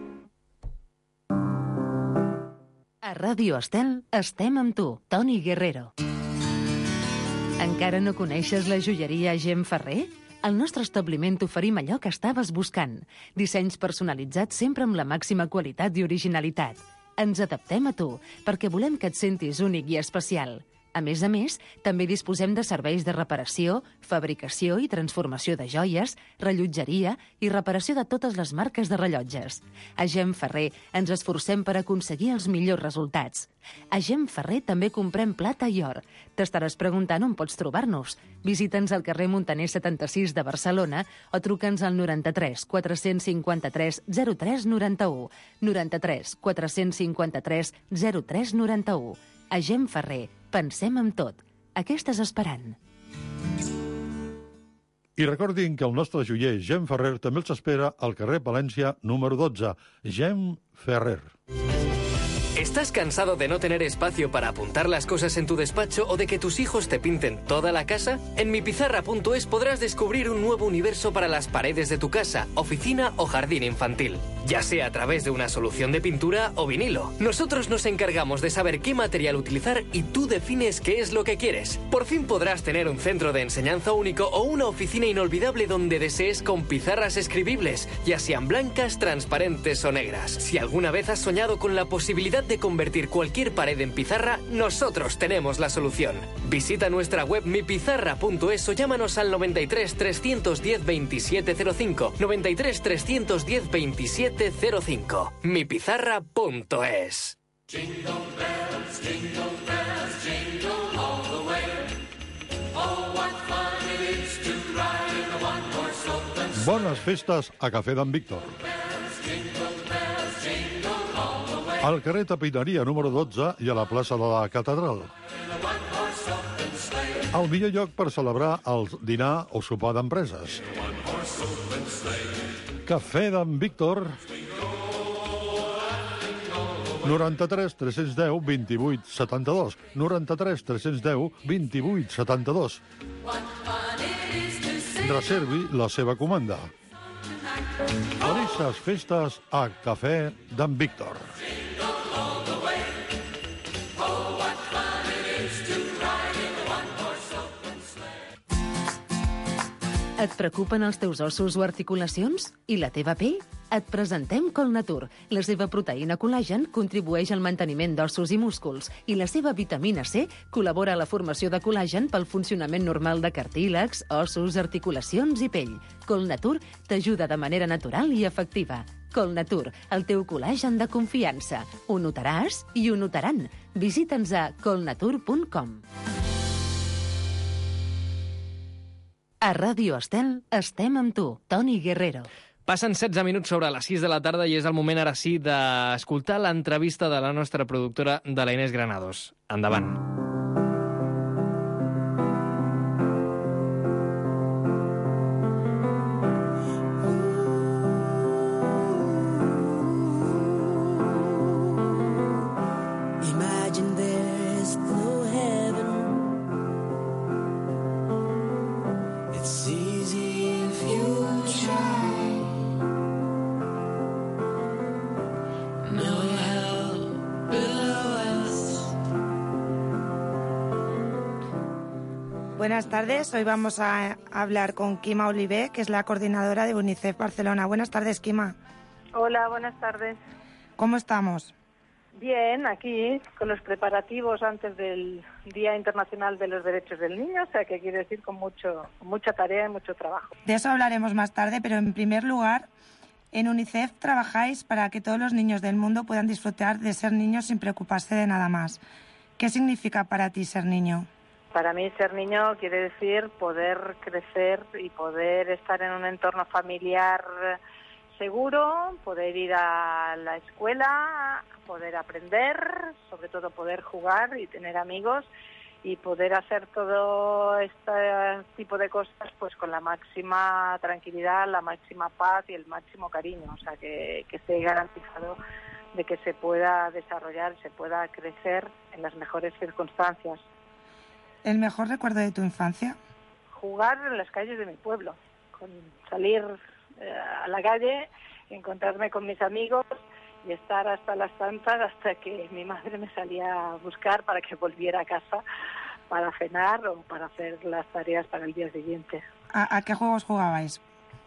A Ràdio Estel estem amb tu, Toni Guerrero. Encara no coneixes la joieria Gem Ferrer? Al nostre establiment t'oferim allò que estaves buscant. Dissenys personalitzats sempre amb la màxima qualitat i originalitat. Ens adaptem a tu, perquè volem que et sentis únic i especial. A més a més, també disposem de serveis de reparació, fabricació i transformació de joies, rellotgeria i reparació de totes les marques de rellotges. A Gem Ferrer ens esforcem per aconseguir els millors resultats. A Gem Ferrer també comprem plata i or. T'estaràs preguntant on pots trobar-nos. Visita'ns al carrer Montaner setanta-sis de Barcelona o truca'ns al noranta-tres quatre-cents cinquanta-tres zero tres noranta-u. noranta-tres quatre-cents cinquanta-tres zero tres noranta-u. A Gem Ferrer, pensem en tot. Què estàs esperant? I recordin que el nostre joier Gem Ferrer també els espera al carrer Palència número dotze. Gem Ferrer. ¿Estás cansado de no tener espacio para apuntar las cosas en tu despacho o de que tus hijos te pinten toda la casa? En mipizarra punto es podrás descubrir un nuevo universo para las paredes de tu casa, oficina o jardín infantil, ya sea a través de una solución de pintura o vinilo. Nosotros nos encargamos de saber qué material utilizar y tú defines qué es lo que quieres. Por fin podrás tener un centro de enseñanza único o una oficina inolvidable donde desees con pizarras escribibles, ya sean blancas, transparentes o negras. Si alguna vez has soñado con la posibilidad de convertir cualquier pared en pizarra, nosotros tenemos la solución. Visita nuestra web mipizarra punto es o llámanos al noventa y tres trescientos diez veintisiete cero cinco, noventa y tres trescientos diez veintisiete cero cinco. mipizarra punto es. Bones festes a Cafè d'en Víctor. Al carrer Tapineria número dotze i a la plaça de la Catedral. El millor lloc per celebrar el dinar o sopar d'empreses. Cafè d'en Víctor. noranta-tres tres-cents deu vint-i-vuit setanta-dos. noranta-tres tres-cents deu vint-i-vuit setanta-dos. Reservi la seva comanda. Felices festes a Cafè d'en Víctor. Et preocupen els teus ossos o articulacions? I la teva pell? Et presentem Colnatur. La seva proteïna col·lagen contribueix al manteniment d'ossos i músculs i la seva vitamina C col·labora a la formació de col·lagen pel funcionament normal de cartílags, ossos, articulacions i pell. Colnatur t'ajuda de manera natural i efectiva. Colnatur, el teu col·lagen de confiança. Ho notaràs i ho notaran. Visita'ns a colnatur punt com. A Ràdio Estel estem amb tu, Toni Guerrero. Passen setze minuts sobre les sis de la tarda i és el moment ara sí d'escoltar l'entrevista de la nostra productora, de la Inés Granados. Endavant. Buenas tardes, hoy vamos a hablar con Quima Olivé, que es la coordinadora de UNICEF Barcelona. Buenas tardes, Quima. Hola, buenas tardes. ¿Cómo estamos? Bien, aquí con los preparativos antes del Día Internacional de los Derechos del Niño, o sea que quiere decir con mucho, con mucha tarea y mucho trabajo. De eso hablaremos más tarde, pero en primer lugar, en UNICEF trabajáis para que todos los niños del mundo puedan disfrutar de ser niños sin preocuparse de nada más. ¿Qué significa para ti ser niño? Para mí ser niño quiere decir poder crecer y poder estar en un entorno familiar seguro, poder ir a la escuela, poder aprender, sobre todo poder jugar y tener amigos y poder hacer todo este tipo de cosas pues con la máxima tranquilidad, la máxima paz y el máximo cariño, o sea que, que esté garantizado de que se pueda desarrollar, se pueda crecer en las mejores circunstancias. ¿El mejor recuerdo de tu infancia? Jugar en las calles de mi pueblo, con salir eh, a la calle, encontrarme con mis amigos y estar hasta las tantas hasta que mi madre me salía a buscar para que volviera a casa para cenar o para hacer las tareas para el día siguiente. ¿A, a qué juegos jugabais?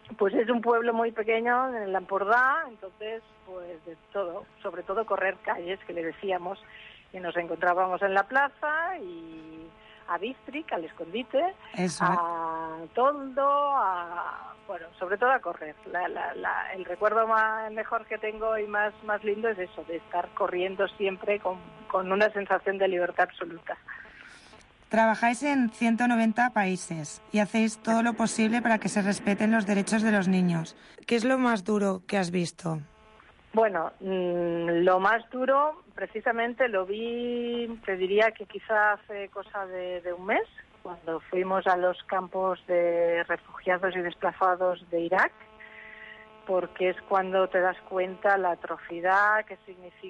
pues es un pueblo muy pequeño en el Empordà, entonces pues de todo, sobre todo correr calles, que le decíamos, y nos encontrábamos en la plaza y a Bistric, al escondite, Eso. a Toldo, a, bueno, sobre todo a correr. La, la, la, el recuerdo más mejor que tengo y más, más lindo es eso, de estar corriendo siempre con, con una sensación de libertad absoluta. Trabajáis en ciento noventa países y hacéis todo lo posible para que se respeten los derechos de los niños. ¿Qué es lo más duro que has visto? Bueno, mmm, lo más duro, precisamente lo vi, te diría que quizá hace cosa de, de un mes, cuando fuimos a los campos de refugiados y desplazados de Irak, porque es cuando te das cuenta la atrocidad que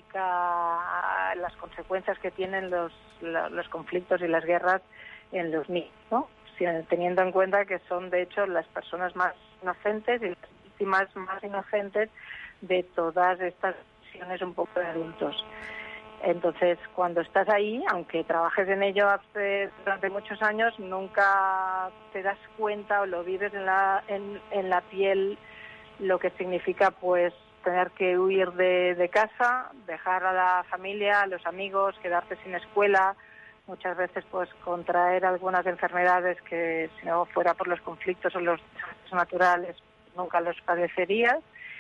significa, las consecuencias que tienen los, los conflictos y las guerras en los niños, ¿no? Teniendo en cuenta que son, de hecho, las personas más inocentes y las víctimas más inocentes de todas estas decisiones un poco de adultos. Entonces, cuando estás ahí, aunque trabajes en ello hace, durante muchos años, nunca te das cuenta o lo vives en la, en, en la piel lo que significa, pues, tener que huir de, de casa, dejar a la familia, a los amigos, quedarte sin escuela, muchas veces, pues, contraer algunas enfermedades que, si no fuera por los conflictos o los desastres naturales, nunca los padecerías.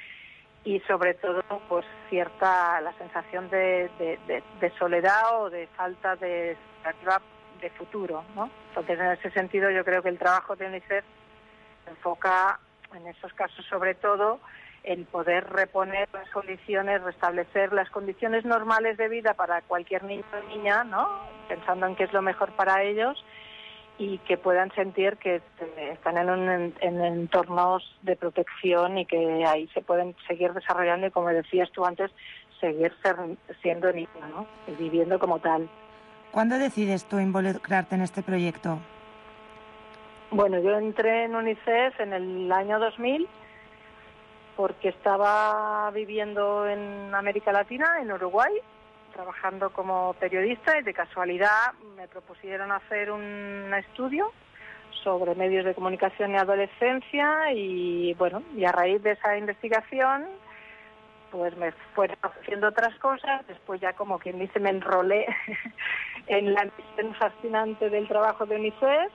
Y sobre todo, pues, cierta la sensación de, de, de, de soledad o de falta de expectativa de futuro, ¿no? Entonces, en ese sentido, yo creo que el trabajo de UNICEF se enfoca, en esos casos, sobre todo, en poder reponer las condiciones, restablecer las condiciones normales de vida para cualquier niño o niña, ¿no? Pensando en qué es lo mejor para ellos, y que puedan sentir que están en, un, en entornos de protección y que ahí se pueden seguir desarrollando y, como decías tú antes, seguir ser, siendo niño, ¿no? Y viviendo como tal. ¿Cuándo decides tú involucrarte en este proyecto? Bueno, yo entré en UNICEF en el año dos mil porque estaba viviendo en América Latina, en Uruguay, trabajando como periodista, y de casualidad me propusieron hacer un estudio sobre medios de comunicación y adolescencia, y bueno, y a raíz de esa investigación pues me fueron haciendo otras cosas. Después, ya como quien dice, me enrolé en la misión fascinante del trabajo de UNICEF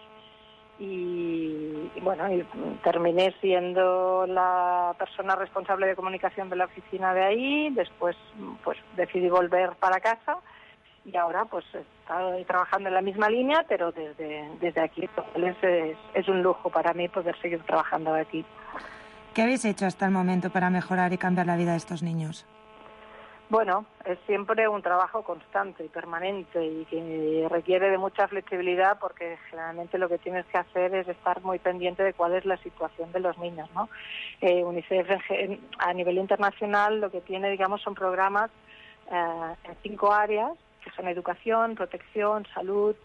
y, y bueno, y terminé siendo la persona responsable de comunicación de la oficina de ahí. Después pues decidí volver para casa y ahora pues estoy trabajando en la misma línea, pero desde, desde aquí. Es, es, es un lujo para mí poder seguir trabajando aquí. ¿Qué habéis hecho hasta el momento para mejorar y cambiar la vida de estos niños? Bueno, es siempre un trabajo constante y permanente y que requiere de mucha flexibilidad, porque generalmente lo que tienes que hacer es estar muy pendiente de cuál es la situación de los niños, ¿no? Eh, UNICEF a nivel internacional lo que tiene, digamos, son programas eh, en cinco áreas, que son educación, protección, salud,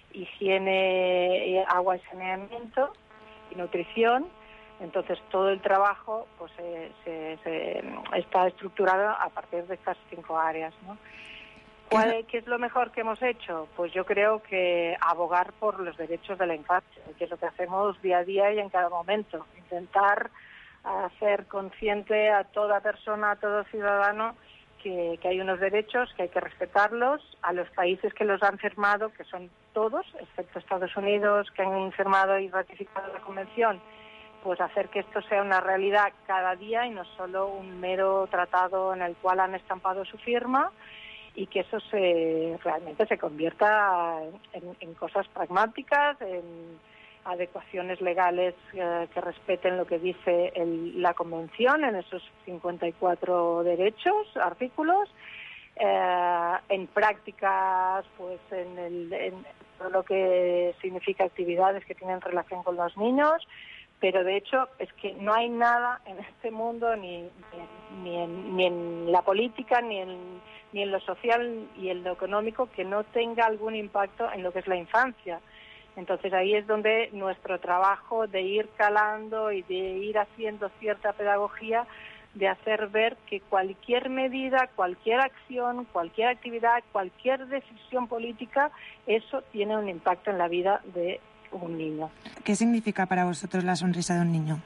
higiene, agua y saneamiento y nutrición. Entonces, todo el trabajo pues eh, se, se está estructurado a partir de estas cinco áreas, ¿no? ¿Cuál, ¿Qué es lo mejor que hemos hecho? Pues yo creo que abogar por los derechos de la infancia, que es lo que hacemos día a día y en cada momento. Intentar hacer consciente a toda persona, a todo ciudadano, que, que hay unos derechos, que hay que respetarlos. A los países que los han firmado, que son todos, excepto Estados Unidos, que han firmado y ratificado la Convención, pues hacer que esto sea una realidad cada día y no solo un mero tratado en el cual han estampado su firma, y que eso se realmente se convierta en, en cosas pragmáticas, en adecuaciones legales eh, que respeten lo que dice el, la Convención en esos cincuenta y cuatro derechos, artículos, eh, en prácticas, pues en, el, en todo lo que significa actividades que tienen relación con los niños. Pero de hecho es que no hay nada en este mundo, ni, ni, ni, en, ni en la política, ni en, ni en lo social y en lo económico, que no tenga algún impacto en lo que es la infancia. Entonces ahí es donde nuestro trabajo de ir calando y de ir haciendo cierta pedagogía, de hacer ver que cualquier medida, cualquier acción, cualquier actividad, cualquier decisión política, eso tiene un impacto en la vida de un niño. ¿Qué significa para vosotros la sonrisa de un niño?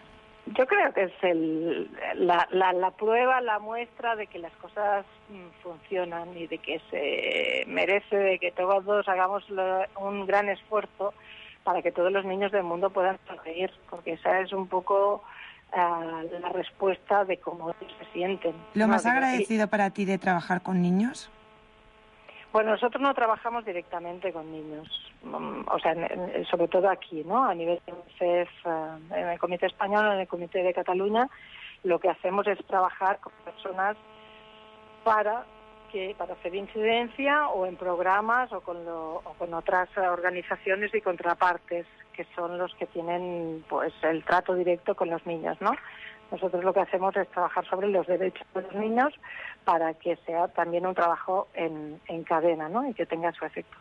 Yo creo que es el, la, la, la prueba, la muestra de que las cosas mm, funcionan y de que se merece de que todos hagamos lo, un gran esfuerzo para que todos los niños del mundo puedan sonreír, porque esa es un poco uh, la respuesta de cómo se sienten. ¿Lo ¿no? más agradecido para ti de trabajar con niños? Bueno, nosotros no trabajamos directamente con niños, o sea, sobre todo aquí, ¿no? A nivel de UNICEF, en el Comité Español, en el Comité de Cataluña, lo que hacemos es trabajar con personas para que para hacer incidencia o en programas o con, lo, o con otras organizaciones y contrapartes que son los que tienen pues el trato directo con los niños, ¿no? Nosotros lo que hacemos es trabajar sobre los derechos de los niños para que sea también un trabajo en, en cadena, ¿no? Y que tenga su efecto.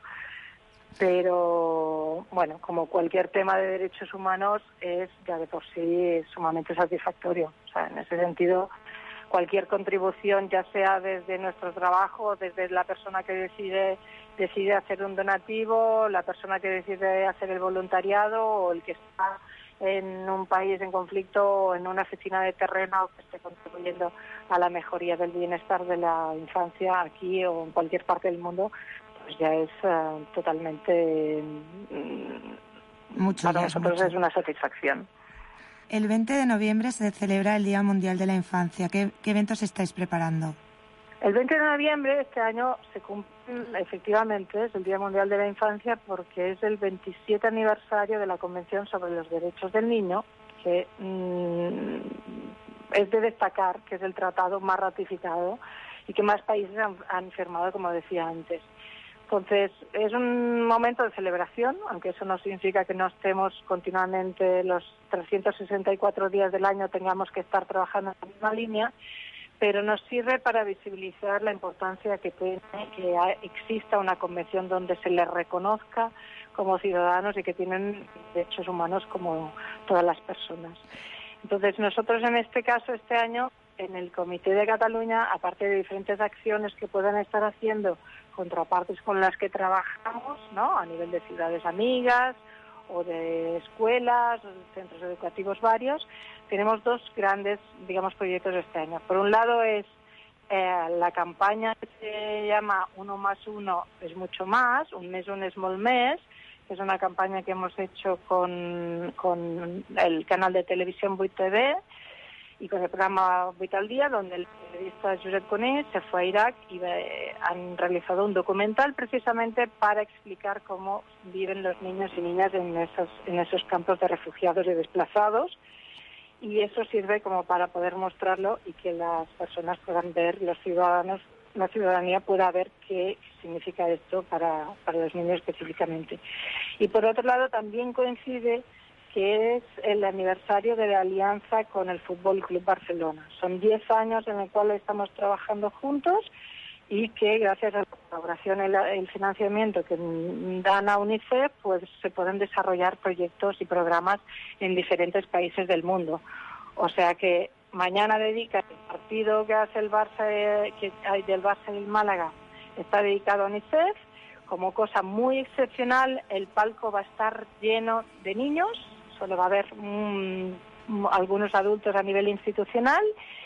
Pero, bueno, como cualquier tema de derechos humanos, es ya de por sí sumamente satisfactorio. O sea, en ese sentido, cualquier contribución, ya sea desde nuestro trabajo, desde la persona que decide decide hacer un donativo, la persona que decide hacer el voluntariado o el que está en un país en conflicto o en una oficina de terreno que esté contribuyendo a la mejoría del bienestar de la infancia aquí o en cualquier parte del mundo, pues ya es uh, totalmente... Mm, mucho, para ya es nosotros mucho. es una satisfacción. El veinte de noviembre se celebra el Día Mundial de la Infancia. ¿Qué, qué eventos estáis preparando? El veinte de noviembre este año se cumple, efectivamente, es el Día Mundial de la Infancia porque es el veintisiete aniversario de la Convención sobre los Derechos del Niño, que mmm, es de destacar que es el tratado más ratificado y que más países han, han firmado, como decía antes. Entonces, es un momento de celebración, aunque eso no significa que no estemos continuamente los trescientos sesenta y cuatro días del año tengamos que estar trabajando en la misma línea, pero nos sirve para visibilizar la importancia que tiene que exista una convención donde se les reconozca como ciudadanos y que tienen derechos humanos como todas las personas. Entonces, nosotros en este caso, este año, en el Comité de Cataluña, aparte de diferentes acciones que puedan estar haciendo contrapartes con las que trabajamos, ¿no?, a nivel de ciudades amigas o de escuelas, o de centros educativos varios, tenemos dos grandes, digamos, proyectos este año. Por un lado es eh, la campaña que se llama Uno más uno es mucho más, un mes un es molt més, que es una campaña que hemos hecho con, con el canal de televisión vuit T V y con el programa vuit al día, donde el periodista Josep Conés se fue a Irak y eh, han realizado un documental precisamente para explicar cómo viven los niños y niñas en esos, en esos campos de refugiados y desplazados. Y eso sirve como para poder mostrarlo y que las personas puedan ver, los ciudadanos, la ciudadanía pueda ver qué significa esto para, para los niños específicamente. Y por otro lado también coincide que es el aniversario de la alianza con el Fútbol Club Barcelona. Son diez años en el cual estamos trabajando juntos y que gracias a la colaboración y el financiamiento que dan a UNICEF, pues se pueden desarrollar proyectos y programas en diferentes países del mundo. O sea que mañana dedica el partido que hace el Barça, que hay del Barça y el Málaga, está dedicado a UNICEF. Como cosa muy excepcional, el palco va a estar lleno de niños, solo va a haber mmm, algunos adultos a nivel institucional.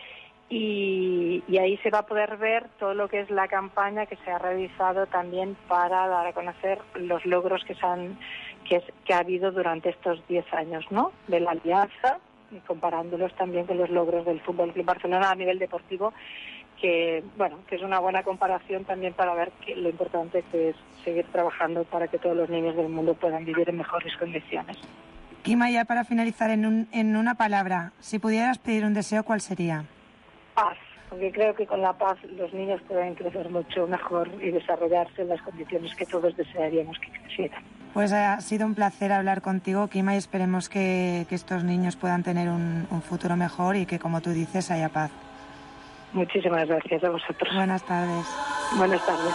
Y, y ahí se va a poder ver todo lo que es la campaña que se ha realizado también para dar a conocer los logros que, se han, que, es, que ha habido durante estos diez años, ¿no?, de la alianza, y comparándolos también con los logros del Fútbol Club Barcelona a nivel deportivo, que bueno, que es una buena comparación también para ver que lo importante que es seguir trabajando para que todos los niños del mundo puedan vivir en mejores condiciones. Kima, ya para finalizar, en, un, en una palabra, si pudieras pedir un deseo, ¿cuál sería? Paz, porque creo que con la paz los niños pueden crecer mucho mejor y desarrollarse en las condiciones que todos desearíamos que crecieran. Pues ha sido un placer hablar contigo, Kima, y esperemos que, que estos niños puedan tener un, un futuro mejor y que, como tú dices, haya paz. Muchísimas gracias a vosotros. Buenas tardes. Buenas tardes.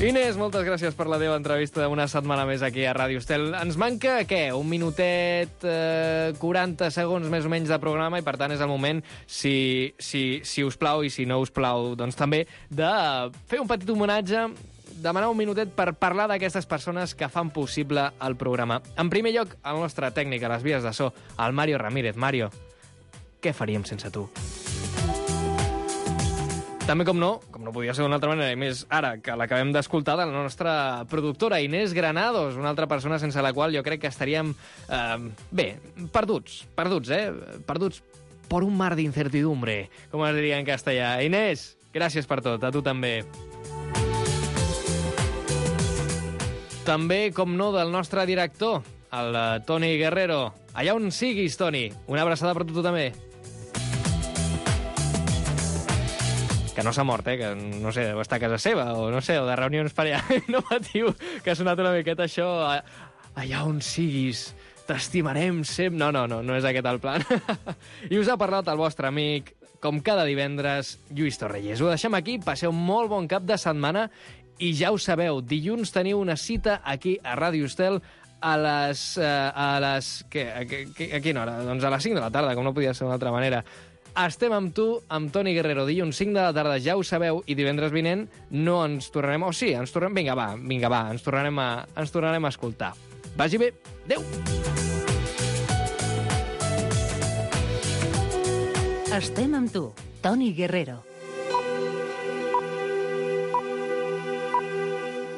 Inés, moltes gràcies per la teva entrevista una setmana més aquí a Ràdio Estel. Ens manca, què, un minutet, eh, quaranta segons més o menys de programa, i per tant és el moment, si, si, si us plau i si no us plau, doncs també, de fer un petit homenatge, demanar un minutet per parlar d'aquestes persones que fan possible el programa. En primer lloc, el nostre tècnic a les vies de so, el Mario Ramírez. Mario, què faríem sense tu? També, com no, com no podia ser d'una altra manera, i més ara que l'acabem d'escoltar, de la nostra productora Inés Granados, una altra persona sense la qual jo crec que estaríem, eh, bé, perduts, perduts, eh? Perduts por un mar d'incertidumbre, com es diria en castellà. Inés, gràcies per tot, a tu també. També, com no, del nostre director, el Toni Guerrero. Allà on siguis, Toni, una abraçada per tu també. Que no s'ha mort, eh? Que no sé, deu estar a casa seva, o no sé, o de reunions per allà. No patiu, que ha sonat una miqueta això. Allà on siguis, t'estimarem sempre. No, no, no, no és aquest el plan. I us ha parlat el vostre amic, com cada divendres, Lluís Torrelles. Ho deixem aquí, passeu un molt bon cap de setmana, i ja ho sabeu, dilluns teniu una cita aquí a Ràdio Estel a les... Eh, a les... Què? A, a, a quina hora? Doncs a les cinc de la tarda, com no podia ser d'una altra manera. Estem amb tu, amb Toni Guerrero, dilluns cinc de la tarda, ja ho sabeu, i divendres vinent no ens tornarem... O sí, ens tornem... Vinga, va, vinga, va, ens tornarem a, ens tornarem a escoltar. Vagi bé, adéu! Estem amb tu, Toni Guerrero.